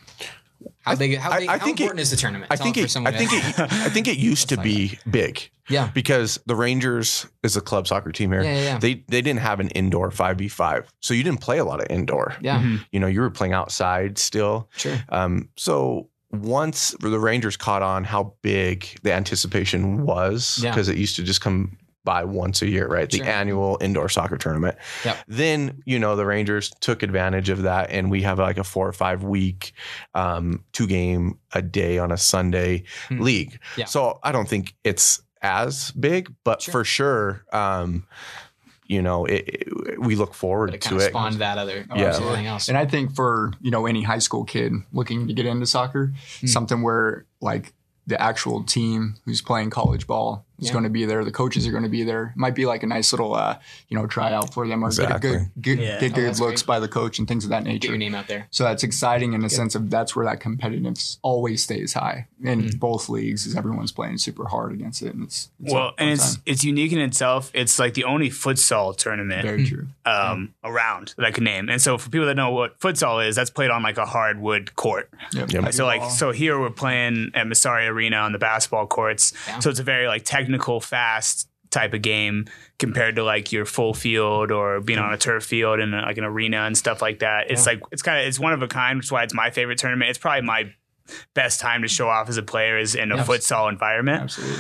How big, how, I- big, I how think it- important is the tournament? I Tell think for it, I someone think that- it, I think it used to Let's be big yeah. because the Rangers is a club soccer team here. Yeah, yeah, yeah. They they didn't have an indoor five v five, so you didn't play a lot of indoor. Yeah, Mhm. You know, you were playing outside still. sure. Um, so once the Rangers caught on how big the anticipation was, Yeah. because it used to just come by once a year, right? The Sure. annual indoor soccer tournament. Yep. Then, you know, the Rangers took advantage of that, and we have like a four or five week, um, two game a day on a Sunday Hmm. league. Yeah. So I don't think it's as big, but Sure. for sure, um, you know, it, it- we look forward But it to kind of it. spawned that other, Oh, Yeah. everything else. And I think for, you know, any high school kid looking to get into soccer, Mm. something where like the actual team who's playing college ball is Yeah. going to be there. The coaches are going to be there. Might be like a nice little, uh, you know, tryout for them or Exactly. get a good, get, Yeah. get Oh, good that's looks great. by the coach and things of that Get nature. your name out there. So that's exciting in the sense of that's where that competitiveness always stays high in Mm. both leagues, as everyone's playing super hard against it. And it's, it's a Well, fun and it's time. it's unique in itself. It's like the only futsal tournament very true. um, around that I can name. And so for people that know what futsal is, that's played on like a hardwood court. Yep. Yep. So like so here we're playing at Masari Arena on the basketball courts. Yeah. So it's a very like technical, fast type of game compared to like your full field or being on a turf field and like an arena and stuff like that. It's yeah. like it's kind of it's one of a kind, which is why it's my favorite tournament. It's probably my best time to show off as a player is in a yes. futsal environment. Absolutely.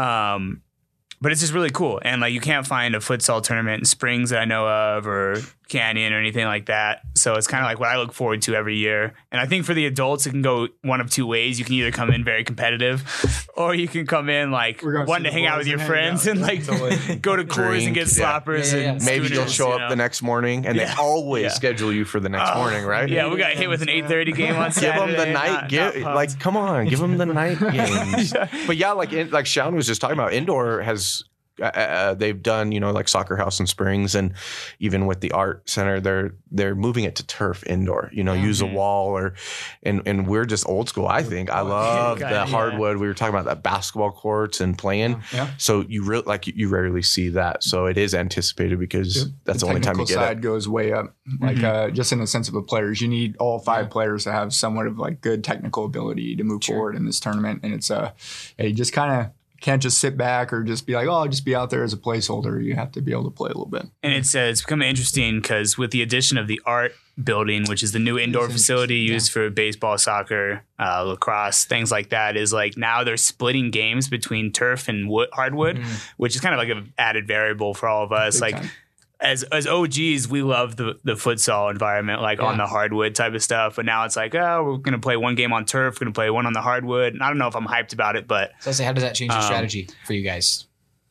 Um, but it's just really cool. And like you can't find a futsal tournament in Springs that I know of or Canyon or anything like that. So it's kind of like what I look forward to every year. And I think for the adults, it can go one of two ways. You can either come in very competitive or you can come in like one to hang out with your friends and like totally. go to Coors and get sloppers. Yeah, yeah, yeah. And maybe you'll show up you know? the next morning and yeah. they always yeah. schedule you for the next oh, morning, right? Yeah, we got hit with an eight thirty game on Saturday. Give them the night. Not, give, not like, come on, give them the night games. yeah. But yeah, like in, like Sean was just talking about, indoor has Uh, they've done, you know, like Soccer House in Springs, and even with the art center, they're they're moving it to turf indoor. You know, mm-hmm. use a wall or, and and we're just old school. I think I love the yeah. hardwood. We were talking about that basketball courts and playing. Yeah. So you really like you rarely see that. So it is anticipated because yeah. that's the, the only time you get side it. Goes way up, like mm-hmm. uh, just in the sense of the players. You need all five yeah. players to have somewhat of like good technical ability to move sure. forward in this tournament, and it's uh, you just kind of. Can't just sit back or just be like, oh, I'll just be out there as a placeholder. You have to be able to play a little bit. And it's, uh, it's become interesting because with the addition of the art building, which is the new indoor facility used yeah. for baseball, soccer, uh, lacrosse, things like that, is like now they're splitting games between turf and wood, hardwood, mm. which is kind of like an added variable for all of us. Big like time. As as O Gs, we love the, the futsal environment, like yeah. on the hardwood type of stuff. But now it's like, oh, we're going to play one game on turf. We're going to play one on the hardwood. And I don't know if I'm hyped about it, but. So I say, how does that change your um, strategy for you guys?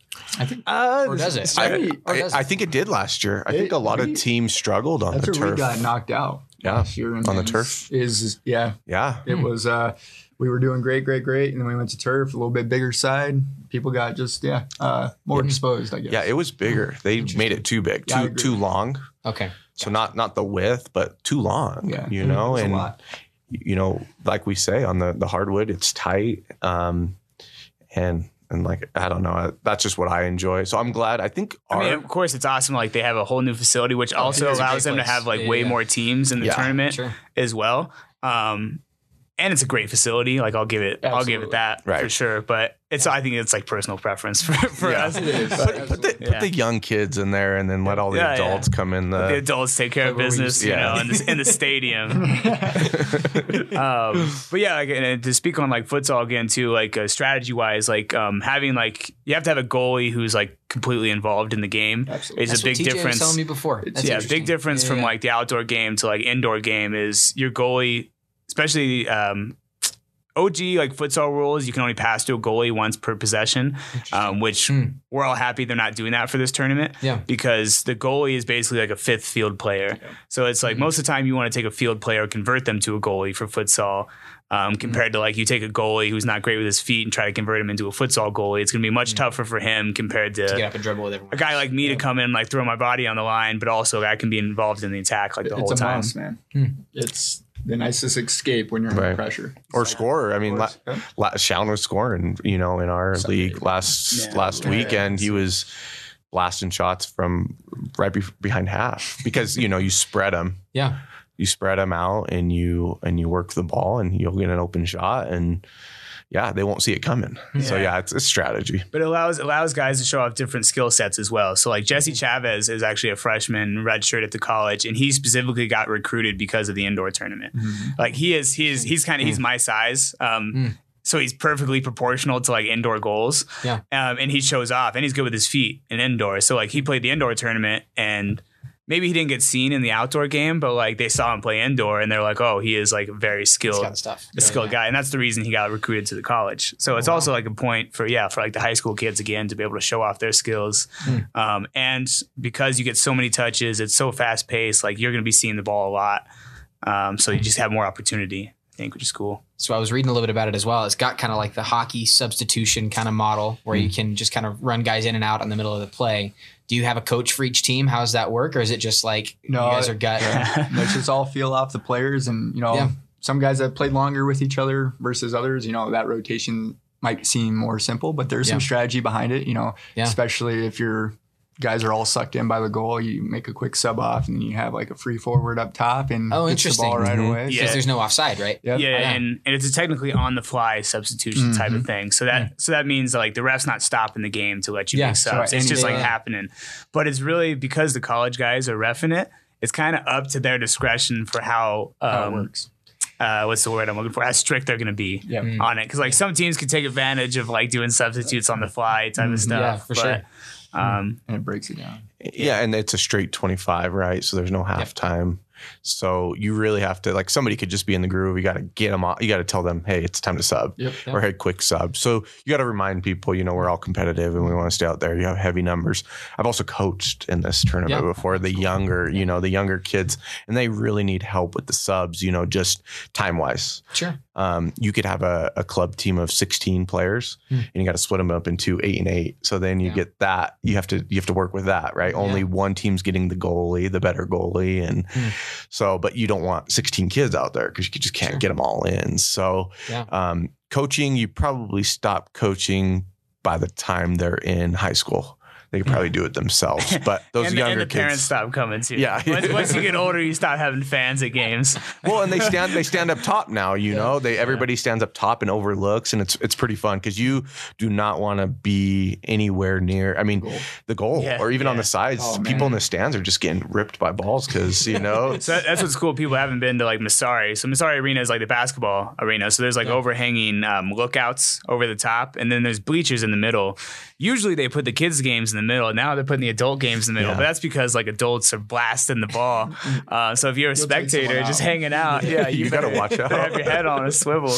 I think, uh, or does it? I, I, does I, I think it did last year. I it, think a lot of teams struggled on the turf. That's where we got knocked out. Yeah, last year on the turf. Is yeah, yeah. It hmm. was. Uh, we were doing great, great, great, and then we went to turf, a little bit bigger side. People got just yeah, uh, more exposed, I guess. Yeah, it was bigger. They made it too big, too yeah, too long. Okay. So gotcha. not not the width, but too long. Yeah, you know, and a lot. You know, like we say on the the hardwood, it's tight, um, and. And like, I don't know, that's just what I enjoy. So I'm glad. I think our, I mean, of course, it's awesome. Like they have a whole new facility, which also allows them place. to have like yeah, way yeah. more teams in the yeah, tournament sure. as well. Um, and it's a great facility. Like I'll give it, Absolutely. I'll give it that right. for sure. But it's, yeah. I think it's like personal preference for, for yeah, us. It is. Put, put, the, put yeah. the young kids in there, and then let all the yeah, adults yeah. come in. The, the adults take care of business, you yeah. know, in the, in the stadium. um, but yeah, like and to speak on like futsal again too, like uh, strategy wise, like um, having like you have to have a goalie who's like completely involved in the game. Absolutely. Is That's a big what T J difference. Was telling me before. That's yeah, big difference yeah, from yeah. like the outdoor game to like indoor game is your goalie, especially. Um, O G like futsal rules, you can only pass to a goalie once per possession, um, which mm. we're all happy they're not doing that for this tournament. Yeah, because the goalie is basically like a fifth field player. Yeah. So it's like mm-hmm. most of the time you want to take a field player, convert them to a goalie for futsal. Um, compared mm-hmm. to like you take a goalie who's not great with his feet and try to convert him into a futsal goalie, it's going to be much mm-hmm. tougher for him compared to, to get up and dribble with everyone. A guy like me yeah. to come in like throw my body on the line, but also I can be involved in the attack like the it's whole a time. Must, man. Hmm. It's the nicest escape when you're right. under pressure. Or scorer. I mean, la- la- Shaun was scoring, you know, in our Sunday. league last yeah. last yeah. weekend. He was blasting shots from right be- behind half because, you know, you spread them. Yeah. You spread them out and you and you work the ball and you'll get an open shot and yeah, they won't see it coming. Yeah. So yeah, it's a strategy. But it allows allows guys to show off different skill sets as well. So like Jesse Chavez is actually a freshman, redshirt at the college, and he specifically got recruited because of the indoor tournament. Mm-hmm. Like he is, he is, he's kind of mm. he's my size. Um, mm. So he's perfectly proportional to like indoor goals. Yeah, um, and he shows off, and he's good with his feet in indoor. So like he played the indoor tournament and. Maybe he didn't get seen in the outdoor game, but like they saw him play indoor and they're like, oh, he is like a very skilled, stuff. a skilled yeah. guy. And that's the reason he got recruited to the college. So it's oh, wow. also like a point for, yeah, for like the high school kids again, to be able to show off their skills. Mm. Um, and because you get so many touches, it's so fast paced, like you're going to be seeing the ball a lot. Um, so you just have more opportunity, I think, which is cool. So I was reading a little bit about it as well. It's got kind of like the hockey substitution kind of model where mm. you can just kind of run guys in and out in the middle of the play. Do you have a coach for each team? How does that work? Or is it just like no, you guys are gut? Yeah. Let's just all feel off the players. And, you know, yeah. some guys that played longer with each other versus others, you know, that rotation might seem more simple, but there's yeah. some strategy behind it, you know, yeah. especially if you're guys are all sucked in by the goal. You make a quick sub off, and then you have like a free forward up top, and oh, gets interesting. the ball right mm-hmm. away. Because Yeah. there's no offside, right? Yep. Yeah, yeah, and, and it's a technically on the fly substitution Mm-hmm. type of thing. So that so that means like the ref's not stopping the game to let you Yeah, make so subs. any it's just day- like happening. But it's really because the college guys are reffing it. It's kind of up to their discretion for how um, How it works. Uh, what's the word I'm looking for? How strict they're going to be Yep. Mm. on it. Because like some teams can take advantage of like doing substitutes on the fly type of stuff. Yeah, for but, sure. Um, And it breaks it down. Yeah, and it's a straight twenty-five, right? So there's no halftime. So you really have to, like, somebody could just be in the groove. You got to get them off. You got to tell them, hey, it's time to sub Yep. or hey, quick sub. So you got to remind people, you know, we're all competitive and we want to stay out there. You have heavy numbers. I've also coached in this tournament Yeah. before, the younger, you know, the younger kids, and they really need help with the subs, you know, just time wise. Sure. Um, you could have a, a club team of sixteen players Hmm. and you got to split them up into eight and eight. So then you Yeah. get that, you have to, you have to work with that, right? Only Yeah. one team's getting the goalie, the better goalie. And Hmm. so, but you don't want sixteen kids out there because you just can't Sure. get them all in. So, Yeah. um, coaching, you probably stop coaching by the time they're in high school. They could probably do it themselves, but those and, younger and the kids, parents stop coming too. Yeah. once, once you get older, you stop having fans at games. well, and they stand they stand up top now. You Yeah. know, they everybody stands up top and overlooks, and it's it's pretty fun because you do not want to be anywhere near. I mean, Goal. the goal, Yeah, or even on yeah. the sides. Oh, People in man. the stands are just getting ripped by balls because you know. So that, that's what's cool. People haven't been to like Masari. So Masari Arena is like the basketball arena. So there's like Yeah. overhanging um, lookouts over the top, and then there's bleachers in the middle. Usually they put the kids' games in the middle. Now they're putting the adult games in the middle. Yeah. But that's because like adults are blasting the ball. Uh, so if you're a You'll take spectator someone just out. hanging out, yeah, you, You gotta better- watch out. better have your head on a swivel.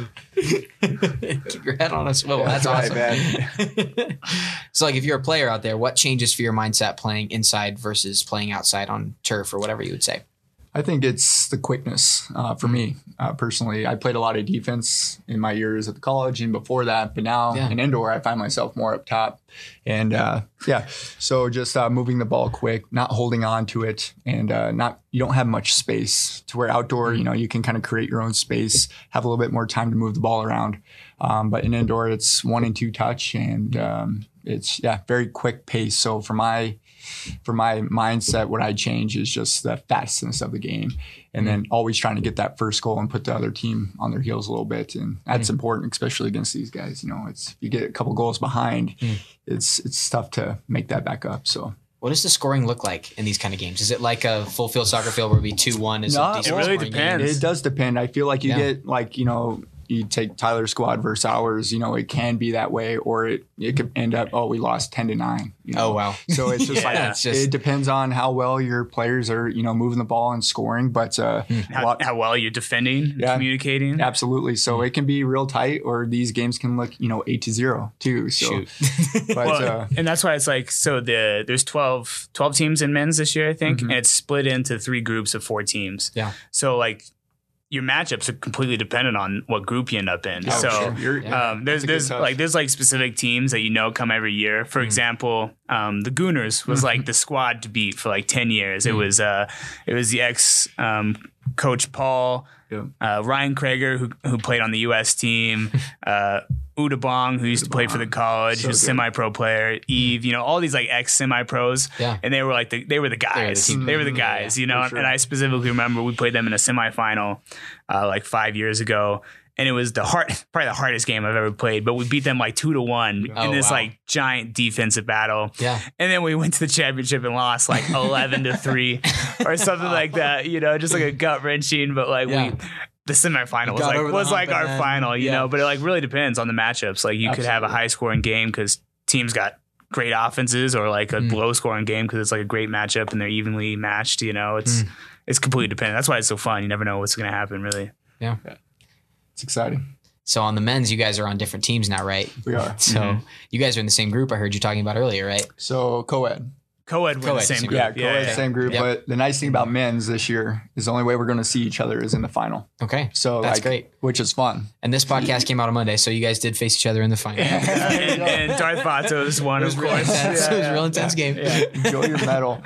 Keep your head on a swivel. That's Right, awesome. man. So, like, if you're a player out there, what changes for your mindset playing inside versus playing outside on turf or whatever you would say? I think it's the quickness uh, for me uh, personally. I played a lot of defense in my years at the college and before that, but now Yeah. in indoor, I find myself more up top. And uh, yeah, so just uh, moving the ball quick, not holding on to it, and uh, not you don't have much space to where outdoor, you know, you can kind of create your own space, have a little bit more time to move the ball around. Um, but in indoor, it's one and two touch, and um, it's yeah, very quick pace. So for my for my mindset, what I change is just the fastness of the game, and then always trying to get that first goal and put the other team on their heels a little bit, and that's important, especially against these guys. You know, it's if you get a couple goals behind, it's it's tough to make that back up. So. What does the scoring look like in these kind of games? Is it like a full field soccer field where it would be two one is No, a decent it really scoring depends. game? It does depend. I feel like you Yeah. get like, you know, you take Tyler's squad versus ours, you know, it can be that way, or it, it could end up, oh, we lost ten to nine. You know? Oh, wow. So it's just Yeah, like, it's just- it depends on how well your players are, you know, moving the ball and scoring, but uh, a How, lot- how well you're defending, Yeah. communicating. absolutely. So it can be real tight, or these games can look, you know, eight to zero too. So, Shoot. but Well, uh, and that's why it's like so the there's twelve, twelve teams in men's this year, I think, and it's split into three groups of four teams. Yeah. So like your matchups are completely dependent on what group you end up in. Oh, so sure. You're- Yeah. um, there's That's a good there's touch. like there's like specific teams that you know come every year. For example, um, the Gooners was like the squad to beat for like ten years. It was uh it was the ex um, coach Paul. Yeah. Uh, Ryan Krager, who who played on the U S team, uh, Uda Bong, who used to play for the college, So who's a good. semi-pro player, Eve, you know, all these like ex semi-pros, Yeah. and they were like the, they were the guys, team. they were the Mhm. guys, Yeah, you know, for sure. and I specifically remember we played them in a semifinal, uh, like five years ago. And it was the hard, probably the hardest game I've ever played. But we beat them like two to one Oh, in this wow. like giant defensive battle. Yeah. And then we went to the championship and lost like eleven to three or something like that. You know, just like a gut wrenching. But like Yeah. we, the semifinal You was got like over the was hump like and our then- final. You yeah. know, but it like really depends on the matchups. Like you could have a Absolutely. high scoring game because teams got great offenses, or like a Mm. low scoring game because it's like a great matchup and they're evenly matched. You know, it's Mm. it's completely dependent. That's why it's so fun. You never know what's going to happen, really. it's exciting. So on the men's, you guys are on different teams now, right? We are. So Mhm. you guys are in the same group I heard you talking about earlier, right? So co-ed. Co-ed, we're the same group. Yeah, co-ed, yeah, yeah. same group. Yep. But the nice thing about men's this year is the only way we're going to see each other is in the final. Okay. So that's like, great. Which is fun. And this podcast came out on Monday, so you guys did face each other in the final. and, and Darth Vatos won, It was of real course. intense. Yeah, It was a yeah. real intense game. Enjoy your medal.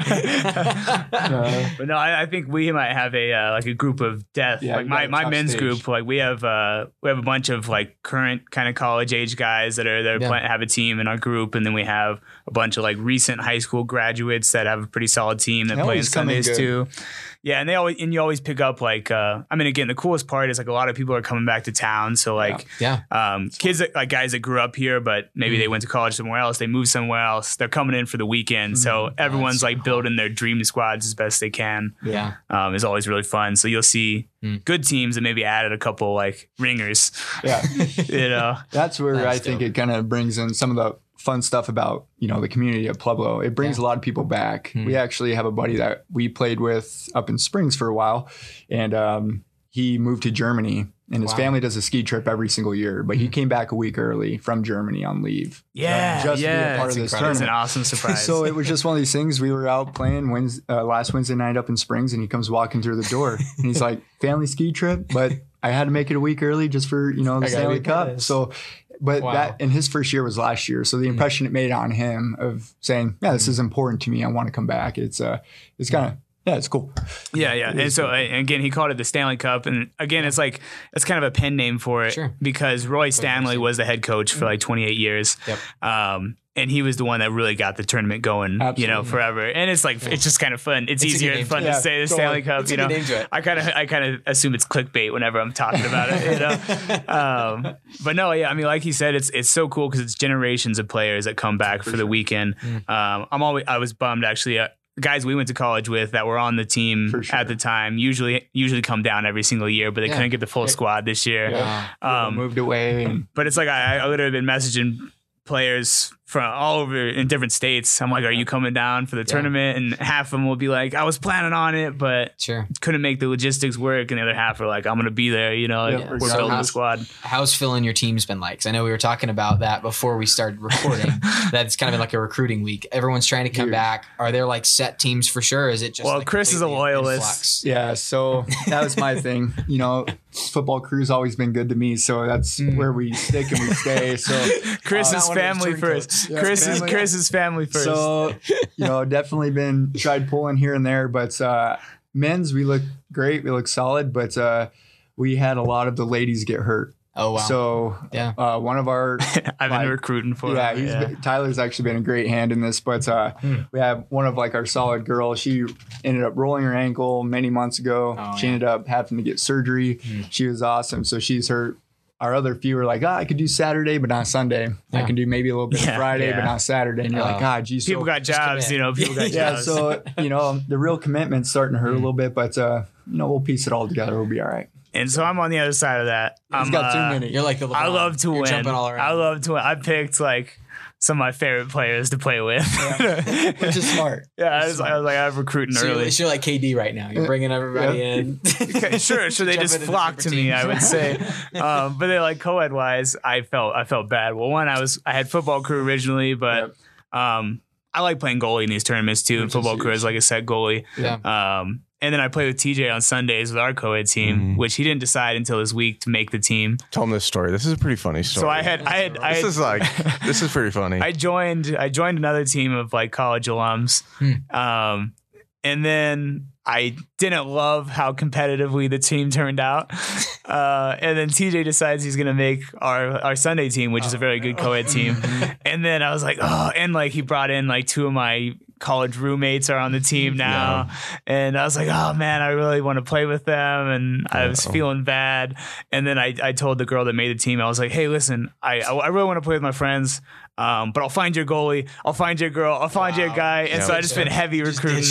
Uh, But no, I, I think we might have a uh, like a group of death. Yeah, like you my, got a my tough men's stage. group, like we have uh we have a bunch of like current kind of college age guys that are that are Yeah. playing, have a team in our group, and then we have a bunch of like recent high school graduates that have a pretty solid team that They play on always come in Sundays good. too. Yeah, and they always and you always pick up like uh I mean again the coolest part is like a lot of people are coming back to town, so like Yeah. um, kids that, like guys that grew up here, but maybe Mm. they went to college somewhere else. They moved somewhere else. They're coming in for the weekend, so everyone's Mm. That's like building their dream squads as best they can. Yeah. Um, is always really fun. So you'll see Mm. good teams that maybe added a couple like ringers. yeah. You know, That's where That's I think dope. it kind of brings in some of the fun stuff about, you know, the community of Pueblo. It brings Yeah. a lot of people back. Hmm. We actually have a buddy that we played with up in Springs for a while, and um, he moved to Germany, and his Wow. family does a ski trip every single year, but he came back a week early from Germany on leave. yeah, Just to be a yeah. part of That's this incredible. It's an tournament. awesome surprise. So it was just one of these things. We were out playing Wednesday, uh, last Wednesday night up in Springs, and he comes walking through the door, and he's like, "Family ski trip, but I had to make it a week early just for you know the I gotta Stanley be part of Cup." this. So, but Wow. that and his first year was last year, so the impression it made on him of saying, "Yeah, this is important to me. I want to come back." It's uh, it's kind of yeah, it's cool. Yeah, yeah. And so uh, again, he called it the Stanley Cup, and again, it's like it's kind of a pen name for it Sure. because Roy Stanley was the head coach for like twenty-eight years. Yep. Um, and he was the one that really got the tournament going, you know, Absolutely. forever. And it's like it's just kind of fun. It's, It's a easier good and name fun to to it. say the Yeah, Stanley totally. Cup. It's a You good know, name to it. I kind of I kind of assume it's clickbait whenever I'm talking about it. You know, um, but no, yeah. I mean, like he said, it's it's so cool because it's generations of players that come back for, the weekend. Mm. Um, I'm always I was bummed actually. Uh, guys we went to college with that were on the team For sure. at the time usually usually come down every single year, but they Yeah. couldn't get the full squad this year. Wow. Um, moved away, and but it's like I, I literally been messaging players from all over in different states. I'm like, "Are you coming down for the tournament?" And half of them will be like, "I was planning on it, but Sure. couldn't make the logistics work." And the other half are like, "I'm gonna be there." You know, like, Yeah. we're So building how- the squad. How's filling your team's been like? 'Cause I know we were talking about that before we started recording. That's kind of been like a recruiting week. Everyone's trying to come Huge. back. Are there like set teams for sure? Or is it just Well, like Chris is a completely in loyalist. flux? yeah, so that was my thing. You know, football crew's always been good to me, so that's Mm. where we stick and we stay. So Chris Uh, is not one of those family turncoats. first. Yeah, Chris is family. Chris is family first. So, you know, definitely been tried pulling here and there, but uh, men's, we look great. We look solid, but uh, we had a lot of the ladies get hurt. Oh, wow. So, Yeah. uh, one of our, I've been like, recruiting for yeah, him. he's Been, Tyler's actually been a great hand in this, but uh, Hmm. we have one of like our solid girls. She ended up rolling her ankle many months ago. Oh, she yeah. ended up having to get surgery. Hmm. She was awesome. So she's hurt. Our other few are like, ah, I could do Saturday, but not Sunday. I Yeah. can do maybe a little bit Yeah, of Friday, yeah. but not Saturday. And you're Oh. like, ah, geez. People so, got jobs, commit. you know. People got yeah, jobs. so you know the real commitment's starting to hurt a little bit, but uh, you know we'll piece it all together. We'll be all right. and so I'm on the other side of that. He's I'm, got too uh, many. You're like the LeBron. I love to You're win. jumping all around. I love to win. I picked like some of my favorite players to play with. Which is smart. Yeah, I was, I was like, I'm recruiting So you're, early. so you're like K D right now. You're bringing everybody in. Okay, sure, sure. They Jump just into flocked to different me. I teams. would say, um, but they like co-ed wise. I felt I felt bad. Well, one, I was I had football crew originally, but um, I like playing goalie in these tournaments too. And Which is football crew huge. is like a set goalie. Yeah. Um, and then I play with T J on Sundays with our co-ed team, Mhm. which he didn't decide until this week to make the team. Tell them this story. This is a pretty funny story. So I had I had I This had, is like this is pretty funny. I joined I joined another team of like college alums. Hmm. Um and then I didn't love how competitively the team turned out. Uh, and then T J decides he's gonna make our our Sunday team, which is a very good co-ed team. And then I was like, oh, and like he brought in like two of my college roommates are on the team now. And I was like, oh man, I really want to play with them. And I was Uh-oh. feeling bad. And then I, I told the girl that made the team, I was like, hey, listen, I, I really want to play with my friends. Um, but I'll find your goalie. I'll find your girl. I'll find your Wow. guy. And Yeah. so I just been heavy recruiting.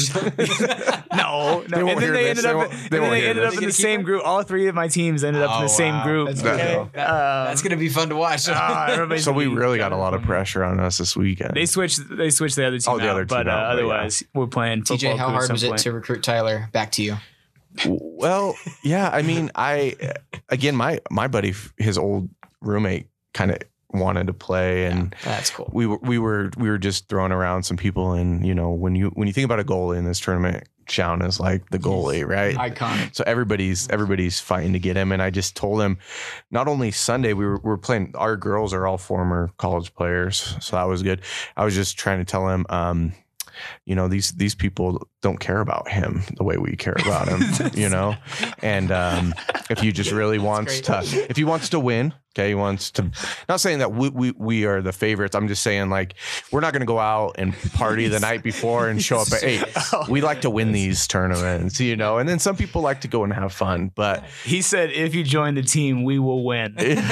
no, no. They and won't then hear they this. ended They up, won't- and they then won't they hear ended this. up in Are you the gonna same keep group. All three of my teams ended up in Oh, the same wow. group. That's Okay. good. Um, That's gonna be fun to watch. ah, everybody's so we gonna be really got a jealous lot of of me. pressure on us this weekend. They switched. They switched the other team Oh, the out, other but team uh, out, but yeah. otherwise we're playing. T J, football how crew at hard some was it point. to recruit Tyler back to you? Well, yeah. I mean, I again, my my buddy, his old roommate, kind of wanted to play, and yeah, that's cool. We were we were we were just throwing around some people, and you know when you when you think about a goalie in this tournament, Shaun is like the goalie, right? Iconic. So everybody's everybody's fighting to get him, and I just told him, not only Sunday we were, we were playing. Our girls are all former college players, so that was good. I was just trying to tell him, um, you know, these these people don't care about him the way we care about him, you know. And um, if you just really wants to, if he wants to win, okay, he wants to. Not saying that we we, we are the favorites. I'm just saying like we're not going to go out and party the night before and show up at eight. We like to win these tournaments, you know. And then some people like to go and have fun. But he said, if you join the team, we will win.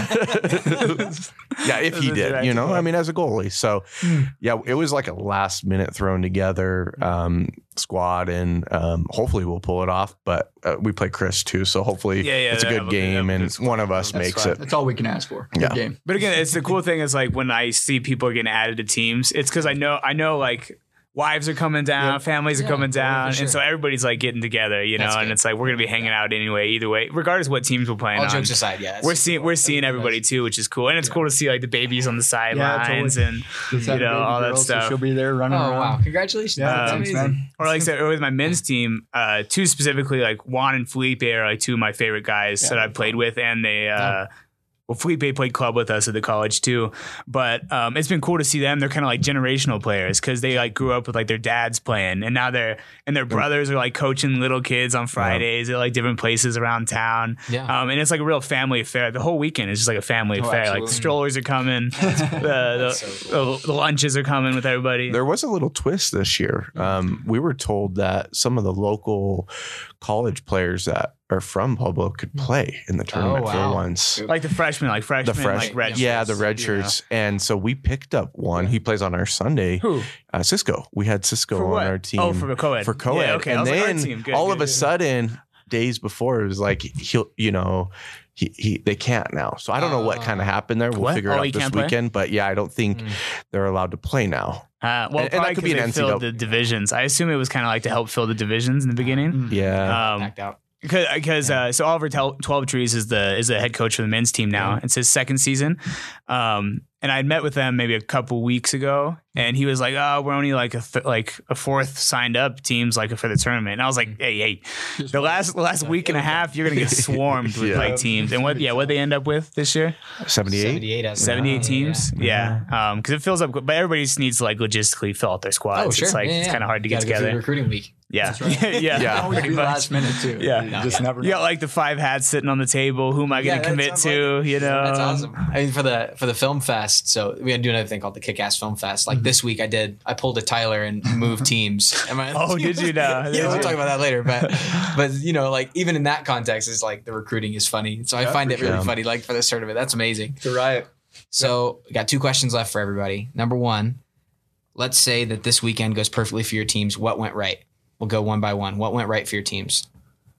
Yeah, if he did, you know, I mean, as a goalie. So, yeah, it was like a last minute thrown together um, squad, and um, hopefully we'll pull it off. But uh, we play Chris too, so hopefully yeah, yeah, it's a good game, and one of us makes it. That's all we can ask for. Yeah. Good game. But again, it's the cool thing is like when I see people getting added to teams, it's because I know I know like. Wives are coming down, yep. families are yeah, coming down, sure. and so everybody's like getting together, you know. That's and good. It's like we're gonna be hanging out anyway, either way, regardless of what teams we're playing. All on. jokes aside, yeah, we're seeing we're seeing everybody too, which is cool, and it's yeah. cool to see like the babies on the sidelines yeah, totally. and you know all that stuff. So she'll be there running oh, around. Wow, congratulations! Yeah, that's um, amazing. Or like I said, with my men's team, uh, two specifically, like Juan and Felipe are like two of my favorite guys yeah. that I played with, and they. Uh, yeah. Well, Felipe played club with us at the college too, but um, it's been cool to see them. They're kind of like generational players because they like grew up with like their dads playing, and now they're and their brothers are like coaching little kids on Fridays yeah. at like different places around town. Yeah, um, and it's like a real family affair. The whole weekend is just like a family oh, affair. Absolutely. Like the strollers are coming, the the, so cool. the the lunches are coming with everybody. There was a little twist this year. Um, we were told that some of the local college players that are from Pueblo could play in the tournament oh, wow. for once. Like the freshmen, like freshmen, the fresh, like red yeah, shirts. the red shirts. Yeah. And so we picked up one. He plays on our Sunday. Who? Uh, Cisco. We had Cisco for on what? our team. Oh, for co-ed. For co-ed. Yeah, okay. And I was then like, our team. Good, all good, of good. a sudden, days before, it was like, he'll, you know, he, he they can't now. So I don't know what kind of happened there. We'll what? figure oh, it out this weekend. Play? But yeah, I don't think mm. they're allowed to play now. Uh, well, and, probably and that could be an they N C double A. filled the divisions. I assume it was kind of like to help fill the divisions in the beginning. Yeah. Um, Backed out. Because, because uh, so Oliver Twelve Trees is the is the head coach for the men's team now. It's his second season, um, and I had met with them maybe a couple weeks ago, and he was like, "Oh, we're only like a th- like a fourth signed up teams like for the tournament." And I was like, "Hey, hey, the last the last week and a half, you're gonna get swarmed with yeah. like teams." And what yeah, what they end up with this year? seventy-eight seventy-eight, seventy-eight teams. Yeah, yeah. Um, because it fills up, but everybody just needs to like logistically fill out their squads. Oh, sure. It's like yeah, yeah. it's kind of hard to get Gotta together. Go recruiting week. Yeah. Right. yeah. Yeah. Always be last minute too. Yeah. You No, just yeah. never know. You got like the five hats sitting on the table. Who am I going to Yeah, commit that to? like, you know, that's awesome. I mean, for the for the film fest, so we had to do another thing called the Kick-Ass Film Fest. Like mm-hmm. this week, I did. I pulled a Tyler and moved teams. Am I? Oh, did you know? yeah, Did we'll you? talk about that later. But but you know, like even in that context, it's like the recruiting is funny. So I Yeah, find it really sure. funny. Like for this tournament, that's amazing. It's a riot. So we got two questions left for everybody. Number one, let's say that this weekend goes perfectly for your teams. What went right? We'll go one by one. What went right for your teams?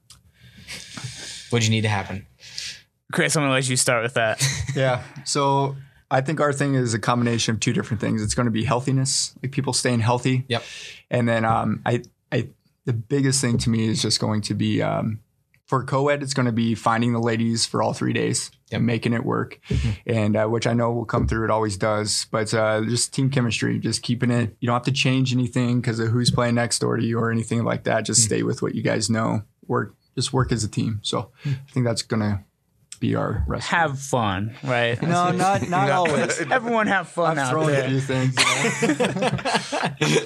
What do you need to happen? Chris, I'm going to let you start with that. Yeah. So I think our thing is a combination of two different things. It's going to be healthiness, like people staying healthy. Yep. And then um, I, I, the biggest thing to me is just going to be um, for co-ed, it's going to be finding the ladies for all three days Yep. and making it work. and uh, which I know will come through. It always does. But uh, just team chemistry, just keeping it. You don't have to change anything because of who's playing next door to you or anything like that. Just stay with what you guys know. Work, just work as a team. So I think that's going to be our recipe. Have fun, right? No, not not always. Everyone have fun I've out thrown there. a few things. You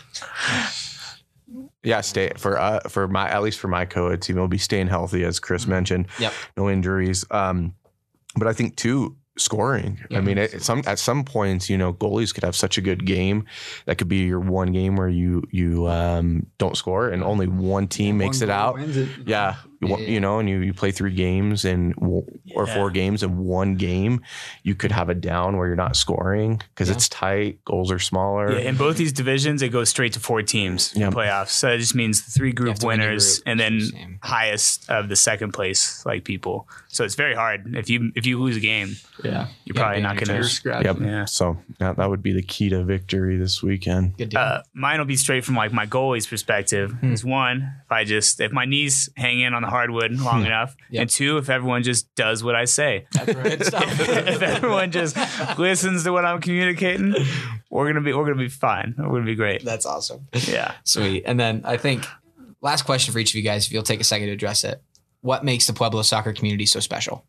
know? Yeah, stay for uh, for my at least for my co-ed team, it'll be staying healthy, as Chris mentioned. Yep. No injuries. Um, but I think too, scoring. Yeah. I mean, it, some at some points, you know, goalies could have such a good game that could be your one game where you you um, don't score and only one team One makes it goal out. wins it. Yeah. Yeah. You know, and you, you play three games and or Yeah. four games in one game, you could have a down where you're not scoring because Yeah. it's tight. Goals are smaller. Yeah, in both these divisions, it goes straight to four teams in Yeah. the playoffs. So it just means three You have group to win your winners group. and then Same. highest of the second place like people. So it's very hard. If you if you lose a game, Yeah. you're Yeah, probably yeah, not you're going You're to. scratching. Yep. Yeah. So that, that would be the key to victory this weekend. Good deal. Uh, mine will be straight from like my goalie's perspective. Hmm. Is one, if I just if my knees hang in on the hardwood long enough. Yep. And two, if everyone just does what I say. That's right. Good stuff. If everyone just listens to what I'm communicating, we're gonna be we're gonna be fine. We're gonna be great. That's awesome. Yeah. Sweet. And then I think last question for each of you guys, if you'll take a second to address it. What makes the Pueblo soccer community so special?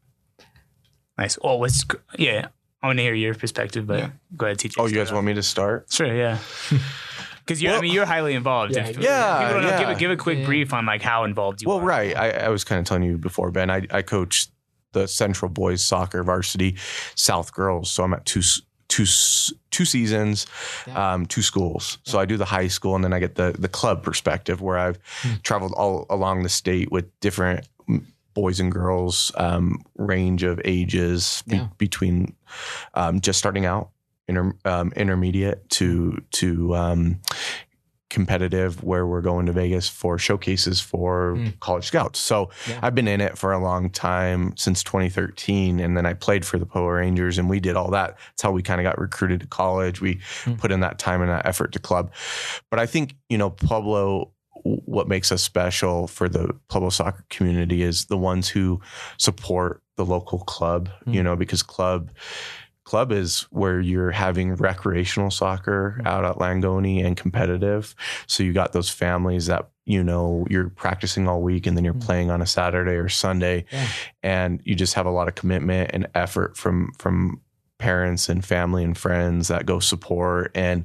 Nice. Oh, what's yeah. I want to hear your perspective, but Yeah. go ahead, teach. Oh, you guys want me to start? Sure, yeah. Because you're, Well- I mean, you're highly involved. Yeah, If- yeah, people don't know, yeah. give a give a quick Yeah. brief on like how involved you Well, are. right. I, I was kind of telling you before, Ben. I, I coach the Central Boys Soccer Varsity South Girls, so I'm at two s- two s- two seasons, Yeah. um, two schools. So I do the high school, and then I get the the club perspective, where I've traveled all along the state with different boys and girls, um, range of ages be- Yeah. between um, just starting out, inter- um, intermediate to to um, competitive, where we're going to Vegas for showcases for Mm. college scouts. So Yeah. I've been in it for a long time, since twenty thirteen. And then I played for the Pueblo Rangers, and we did all that. That's how we kind of got recruited to college. We Mm. put in that time and that effort to club. But I think, you know, Pueblo, what makes us special for the Pueblo soccer community is the ones who support the local club, Mm. you know, because club club is where you're having recreational soccer out at Langoni and competitive. So you got those families that, you know, you're practicing all week and then you're Mm. playing on a Saturday or Sunday, Yeah. and you just have a lot of commitment and effort from from parents and family and friends that go support and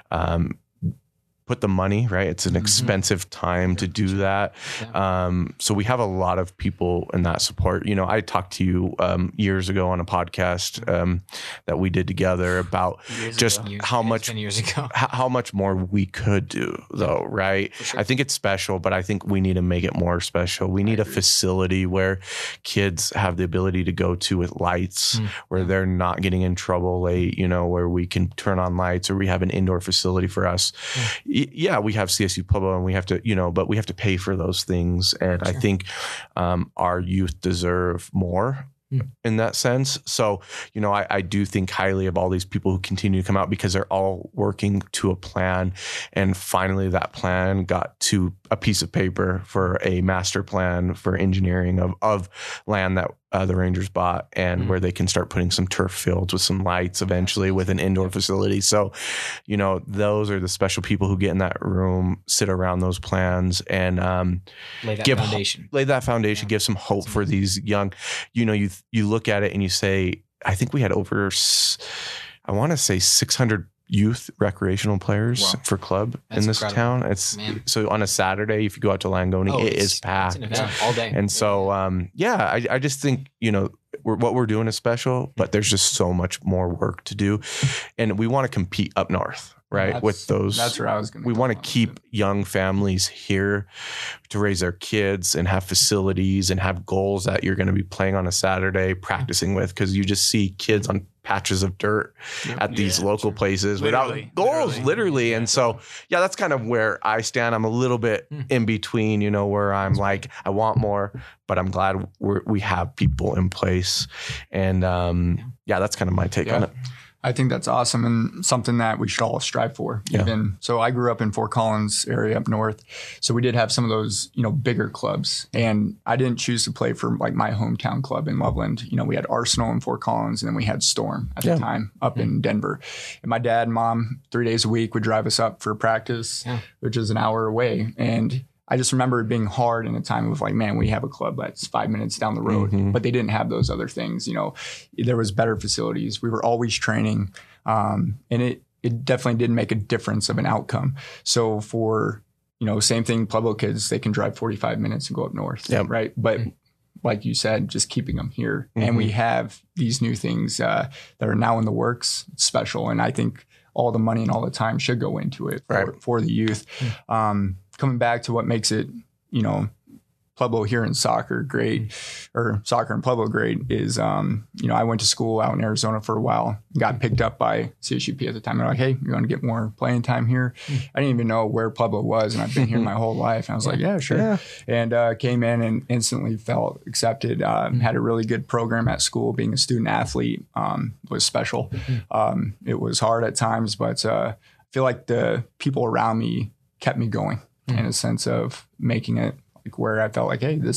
um put the money, right? It's an Mhm. expensive time to do that. Um, so we have a lot of people in that support. You know, I talked to you um, years ago on a podcast um, that we did together about Years just ago. Years- how it's much been years ago. h- how much more we could do, though, right? For sure. I think it's special, but I think we need to make it more special. We need a facility where kids have the ability to go to with lights, Mm. where they're not getting in trouble late, you know, where we can turn on lights, or we have an indoor facility for us. Y- Yeah, we have C S U Pueblo, and we have to, you know, but we have to pay for those things. And I Sure. think um, our youth deserve more Mm. in that sense. So, you know, I, I do think highly of all these people who continue to come out, because they're all working to a plan. And finally, that plan got to a piece of paper for a master plan for engineering of, of land that uh, the Rangers bought, and Mm. where they can start putting some turf fields with some lights eventually with an indoor facility. So, you know, those are the special people who get in that room, sit around those plans, and um, Lay that give foundation. lay that foundation, Yeah. give some hope for these young, you know, you you look at it and you say, I think we had over, s- I want to say six hundred youth recreational players Wow. for club That's in this incredible. town. It's Man. so on a Saturday, if you go out to Langoni, Oh, it it's- is packed. It's an event all day. And so, um, yeah, I, I just think, you know, we're, what we're doing is special, but there's just so much more work to do. And we want to compete up north, right? That's- With those, That's where I was going. we want to keep young families here to raise their kids and have facilities and have goals that you're going to be playing on a Saturday, practicing with, because you just see kids on patches of dirt at these Yeah, local places without Literally, goals, literally. literally. And so, yeah, that's kind of where I stand. I'm a little bit Hmm. in between, you know, where I'm like, I want more, but I'm glad we're, we have people in place. And um, yeah, that's kind of my take Yeah. on it. I think that's awesome and something that we should all strive for. Yeah. Even so, I grew up in Fort Collins area up north, so we did have some of those, you know, bigger clubs. And I didn't choose to play for like my hometown club in Loveland. You know, we had Arsenal in Fort Collins, and then we had Storm at Yeah. the time up in Denver. And my dad and mom, three days a week, would drive us up for practice, Yeah. which is an hour away. And I just remember it being hard in a time of like, man, we have a club that's five minutes down the road, Mhm. but they didn't have those other things. You know, there was better facilities. We were always training, um, and it it definitely did make a difference of an outcome. So for, you know, same thing, Pueblo kids, they can drive forty-five minutes and go up north, Yep. right? But like you said, just keeping them here, and we have these new things uh, that are now in the works. It's special, and I think all the money and all the time should go into it for, Right. for the youth. Um, coming back to what makes it, you know, Pueblo here in soccer great, or soccer in Pueblo great is, um, you know, I went to school out in Arizona for a while, got picked up by C S U P at the time. They're like, hey, you want to get more playing time here? I didn't even know where Pueblo was, and I've been here my whole life. And I was like, yeah, sure. Yeah. And uh, came in and instantly felt accepted. Um, Had a really good program at school. Being a student athlete um, was special. Um, it was hard at times, but uh, I feel like the people around me kept me going in a sense of making it like where I felt like, hey, this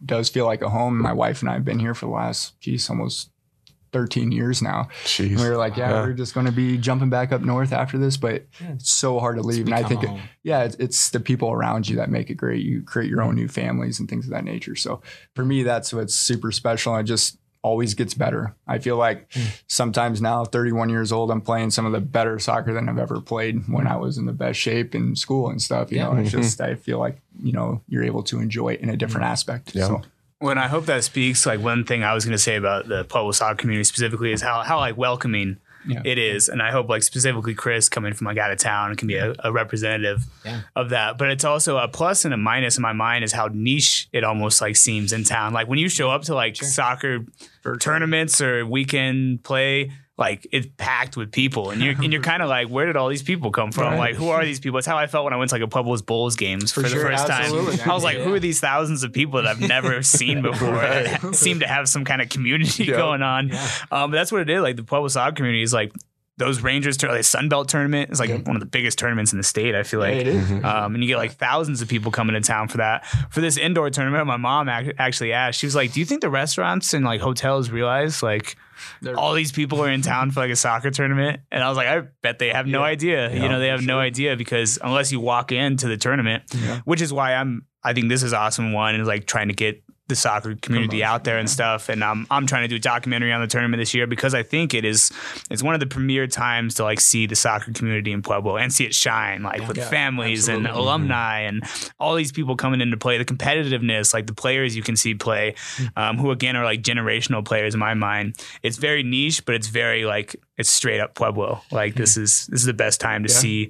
does feel like a home. My wife and I have been here for the last, geez, almost thirteen years now. Jeez. And we were like, yeah, yeah, we're just going to be jumping back up north after this, but yeah. it's so hard to leave. And I think, it, yeah, it's, it's the people around you that make it great. You create your own new families and things of that nature. So for me, that's what's super special. And it just always gets better. I feel like mm. sometimes now, thirty-one years old, I'm playing some of the better soccer than I've ever played when I was in the best shape in school and stuff. You yeah. know, it's just, I feel like, you know, you're able to enjoy it in a different mm. aspect. Yeah. So. Well, and I hope that speaks, like, one thing I was going to say about the Pueblo soccer community specifically is how, how like, welcoming yeah. it is. And I hope, like, specifically Chris coming from, like, out of town can be a, a representative yeah. of that. But it's also a plus and a minus in my mind is how niche it almost, like, seems in town. Like, when you show up to, like, sure. soccer or tournaments or weekend play, like, it's packed with people, and you're and you're kind of like, where did all these people come from? Right. Like, who are these people? It's how I felt when I went to like a Pueblo's Bulls games for, for sure, the first absolutely. time. I was like, yeah. who are these thousands of people that I've never seen before right. that seem to have some kind of community yeah. going on? Yeah. Um, but that's what it is. Like the Pueblo soccer community is like those Rangers, tur- like Sunbelt tournament is like yeah. one of the biggest tournaments in the state, I feel like. Yeah, it is. Um, and you get like thousands of people coming to town for that. For this indoor tournament, my mom ac- actually asked, she was like, do you think the restaurants and like hotels realize like They're, all these people are in town for like a soccer tournament? And I was like, I bet they have yeah. no idea. Yeah, you know, they have sure. no idea because unless you walk into the tournament, yeah. which is why I'm, I think this is awesome one is like trying to get the soccer community out there and stuff. And um, I'm trying to do a documentary on the tournament this year because I think it is, it's one of the premier times to like see the soccer community in Pueblo and see it shine like yeah, with yeah, families absolutely. and alumni and all these people coming into play, the competitiveness, like the players you can see play, um, who again are like generational players in my mind. It's very niche, but it's very like, it's straight up Pueblo. Like this is, this is the best time to yeah. see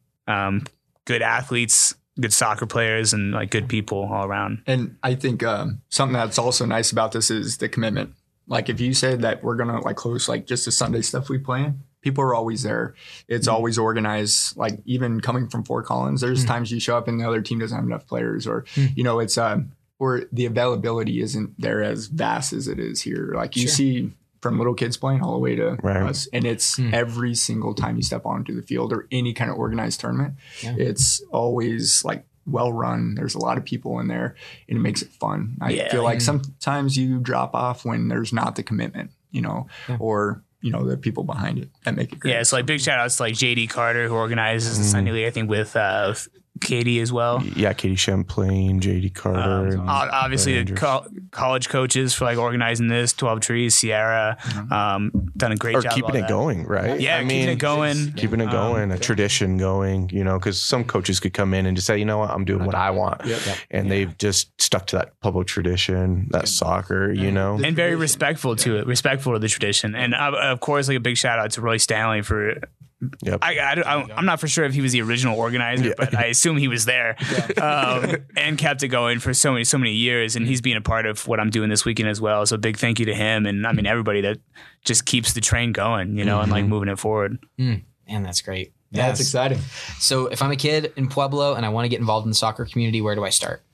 um, good athletes, good soccer players and like good people all around. And I think um, something that's also nice about this is the commitment. Like if you say that we're going to like host like just the Sunday stuff we plan, people are always there. It's mm-hmm. always organized. Like even coming from Fort Collins, there's mm-hmm. times you show up and the other team doesn't have enough players or, mm-hmm. you know, it's, um, or the availability isn't there as vast as it is here. Like you sure. see from little kids playing all the way to right. us. And it's mm. every single time you step onto the field or any kind of organized tournament, yeah. it's always like well run. There's a lot of people in there and it makes it fun. I yeah, feel like yeah. sometimes you drop off when there's not the commitment, you know, yeah. or you know, the people behind it that make it great. Yeah, it's so big shout outs to like J D Carter who organizes mm. the Sunday League, I think with uh, Katie as well. Yeah, Katie Champlain, J D Carter. Um, obviously, the co- college coaches for like organizing this, twelve Trees, Sierra, mm-hmm. um, done a great or job. Or keeping it that. going, right? Yeah, I keeping mean, it going. Keeping it going, um, a tradition going, you know, because some coaches could come in and just say, you know what, I'm doing what I want. Yep. Yep. And yeah. they've just stuck to that public tradition, that soccer, you know. And very respectful to it, respectful to the tradition. And uh, of course, like a big shout out to Roy Stanley for. Yep. I, I, I'm not for sure if he was the original organizer, yeah. but I assume he was there um, and kept it going for so many, so many years. And he's being a part of what I'm doing this weekend as well. So big thank you to him. And I mean, everybody that just keeps the train going, you know, mm-hmm. and like moving it forward. Mm. Man, that's great. Yeah, that's exciting. So if I'm a kid in Pueblo and I want to get involved in the soccer community, where do I start?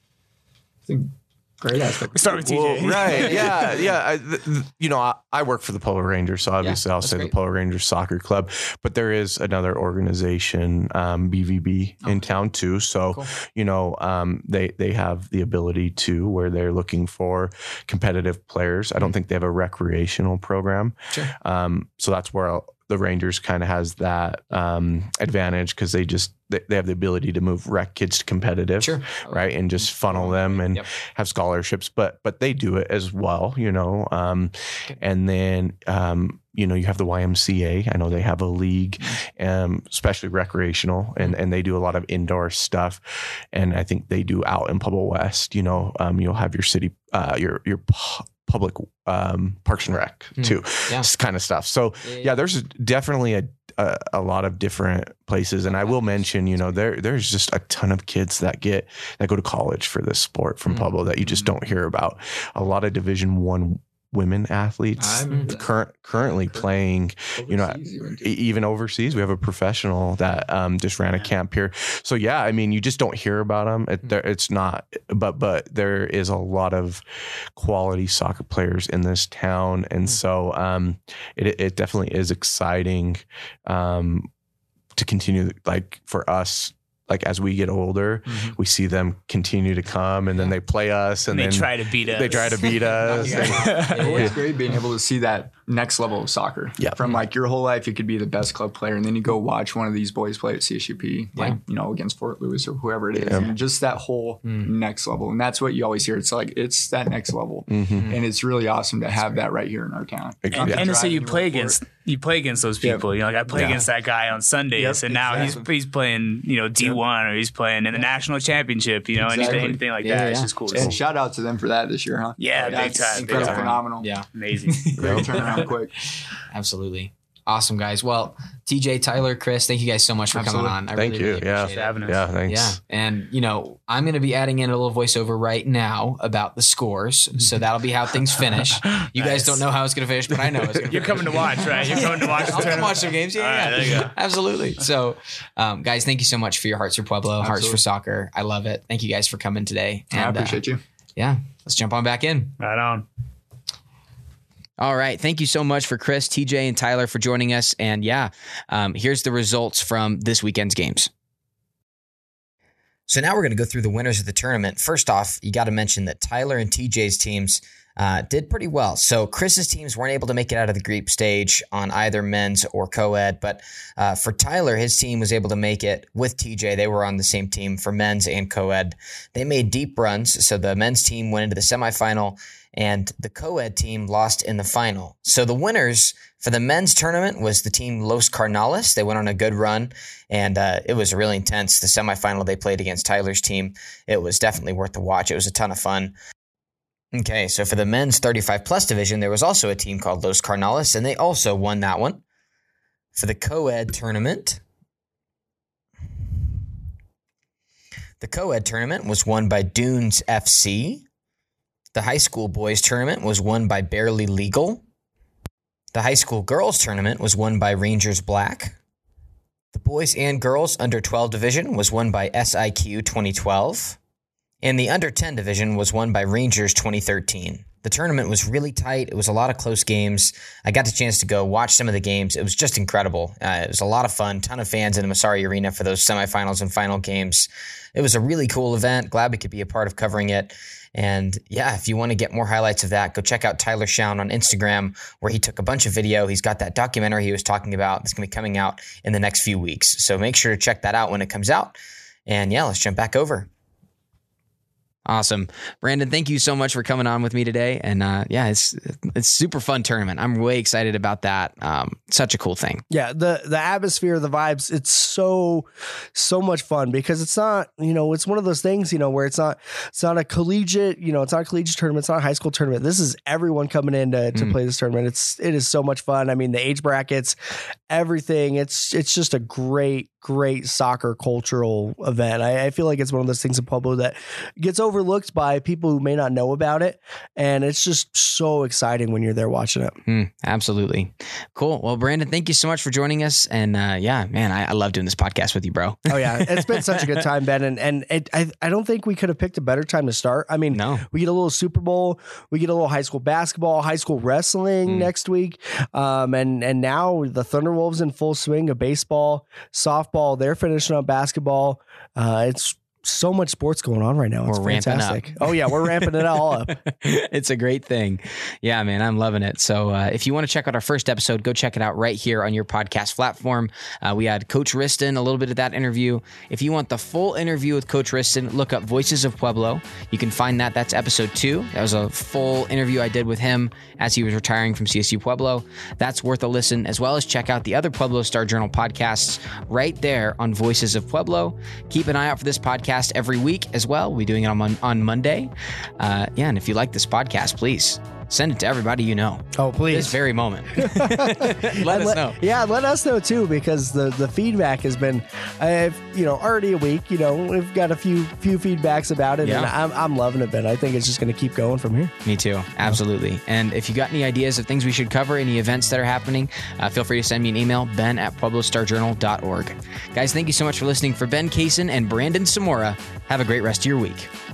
I think great aspect. We start with T J. Well, right. Yeah. Yeah. I, th- th- you know, I, I work for the Pueblo Rangers, so obviously yeah, I'll say great. the Pueblo Rangers Soccer Club, but there is another organization, um, B V B oh. in town too. So, cool. you know, um, they, they have the ability to where they're looking for competitive players. I don't think they have a recreational program. Sure. Um, so that's where I'll, the Rangers kind of has that um, advantage because they just they, they have the ability to move rec kids to competitive, sure. right, and just funnel them and yep. have scholarships. But but they do it as well, you know. Um, okay. And then um, you know you have the Y M C A. I know they have a league, um, especially recreational, and and they do a lot of indoor stuff. And I think they do out in Pueblo West. You know, um, you'll have your city, uh, your your. public um, Parks and Rec too, mm, yeah. kind of stuff. So yeah, yeah. yeah, there's definitely a, a a lot of different places, and I will mention, you know, there there's just a ton of kids that get that go to college for this sport from mm. Pueblo that you just don't hear about. A lot of Division One women athletes current currently playing, you know, even overseas. We have a professional that um, just ran a camp here. So yeah, I mean, you just don't hear about them. It, there, it's not, but but there is a lot of quality soccer players in this town, and so um, it it definitely is exciting um, to continue, like for us. like as we get older, mm-hmm. we see them continue to come, and then they play us, and, and they then try to beat us. They try to beat us. yeah. Yeah. It's great being able to see that next level of soccer. Yeah. From like your whole life, you could be the best club player, and then you go watch one of these boys play at C S U P, like, yeah. you know, against Fort Lewis or whoever it is, yeah. and just that whole mm. next level. And that's what you always hear. It's like, it's that next level. Mm-hmm. And it's really awesome to have that right here in our town. And, and so you play against, you play against those people. Yep. You know, like I play yeah. against that guy on Sundays, yep, and now exactly. he's he's playing, you know, D one yep. or he's playing in the national championship, you know, exactly. anything, anything like yeah, that. Yeah. It's just cool. And shout out to them for that this year, huh? Yeah, like, big time. Incredible, big time. Phenomenal. Yeah. Amazing. Great turnaround quick. Absolutely. Awesome, guys. Well, T J, Tyler, Chris, thank you guys so much for Absolutely. coming on. I thank really, you. really yeah. appreciate it. Yeah, thanks. Yeah. And, you know, I'm going to be adding in a little voiceover right now about the scores. So that'll be how things finish. You nice. guys don't know how it's going to finish, but I know it's going to You're coming to watch, right? You're coming to watch. I'll come watch some games. Yeah, All yeah. Right, there you go. Absolutely. So, um, guys, thank you so much for your Hearts for Pueblo, Absolutely. Hearts for Soccer. I love it. Thank you guys for coming today. And, I appreciate uh, you. Yeah. Let's jump on back in. Right on. All right. Thank you so much for Chris, T J, and Tyler for joining us. And yeah, um, here's the results from this weekend's games. So now we're going to go through the winners of the tournament. First off, you got to mention that Tyler and T J's teams uh, did pretty well. So Chris's teams weren't able to make it out of the group stage on either men's or co-ed. But uh, for Tyler, his team was able to make it with T J. They were on the same team for men's and co-ed. They made deep runs. So the men's team went into the semifinal, and the co-ed team lost in the final. So the winners for the men's tournament was the team Los Carnales. They went on a good run, and uh, it was really intense. The semifinal they played against Tyler's team, it was definitely worth the watch. It was a ton of fun. Okay, so for the men's thirty-five plus division, there was also a team called Los Carnales, and they also won that one. For the co-ed tournament, the co-ed tournament was won by Dunes F C. The high school boys tournament was won by Barely Legal. The high school girls tournament was won by Rangers Black. The boys and girls under twelve division was won by S I Q twenty twelve. And the under ten division was won by Rangers twenty thirteen. The tournament was really tight. It was a lot of close games. I got the chance to go watch some of the games. It was just incredible. Uh, it was a lot of fun. Ton of fans in the Masari Arena for those semifinals and final games. It was a really cool event. Glad we could be a part of covering it. And yeah, if you want to get more highlights of that, go check out Tyler Schown on Instagram, where he took a bunch of video. He's got that documentary he was talking about. It's going to be coming out in the next few weeks. So make sure to check that out when it comes out. And yeah, let's jump back over. Awesome. Brandon, thank you so much for coming on with me today. And uh, yeah, it's it's super fun tournament. I'm way excited about that. Um, such a cool thing. Yeah, the the atmosphere, the vibes, it's so, so much fun because it's not, you know, it's one of those things, you know, where it's not, it's not a collegiate, you know, it's not a collegiate tournament. It's not a high school tournament. This is everyone coming in to, to mm. play this tournament. It's, it is so much fun. I mean, the age brackets, everything. It's, it's just a great, great soccer cultural event. I, I feel like it's one of those things in Pueblo that gets overlooked by people who may not know about it. And it's just so exciting when you're there watching it. Mm, absolutely. Cool. Well, Brandon, thank you so much for joining us. And uh, yeah, man, I, I love doing this podcast with you, bro. Oh yeah. It's been such a good time, Ben. And, and it, I, I don't think we could have picked a better time to start. I mean, no. We get a little Super Bowl, we get a little high school basketball, high school wrestling mm. next week. Um, and, and now the Thunderwolves in full swing of baseball, softball, they're finishing up basketball. Uh, it's so much sports going on right now. It's we're fantastic. Ramping up. Oh yeah, we're ramping it all up. It's a great thing. Yeah, man, I'm loving it. So uh, if you want to check out our first episode, go check it out right here on your podcast platform. Uh, we had Coach Riston, a little bit of that interview. If you want the full interview with Coach Riston, look up Voices of Pueblo. You can find that. That's episode two. That was a full interview I did with him as he was retiring from C S U Pueblo. That's worth a listen, as well as check out the other Pueblo Star Journal podcasts right there on Voices of Pueblo. Keep an eye out for this podcast every week as well. We're doing it on, on Monday. Uh, yeah, and if you like this podcast, please send it to everybody you know. Oh, please. This very moment. let us let, know. Yeah, let us know too, because the, the feedback has been, I've, you know, already a week, you know, we've got a few few feedbacks about it, yeah. and I'm, I'm loving it, Ben. I think it's just going to keep going from here. Me too. Absolutely. And if you got any ideas of things we should cover, any events that are happening, uh, feel free to send me an email, ben at pueblo star journal dot org. Guys, thank you so much for listening. For Ben Kaysen and Brandon Samora, have a great rest of your week.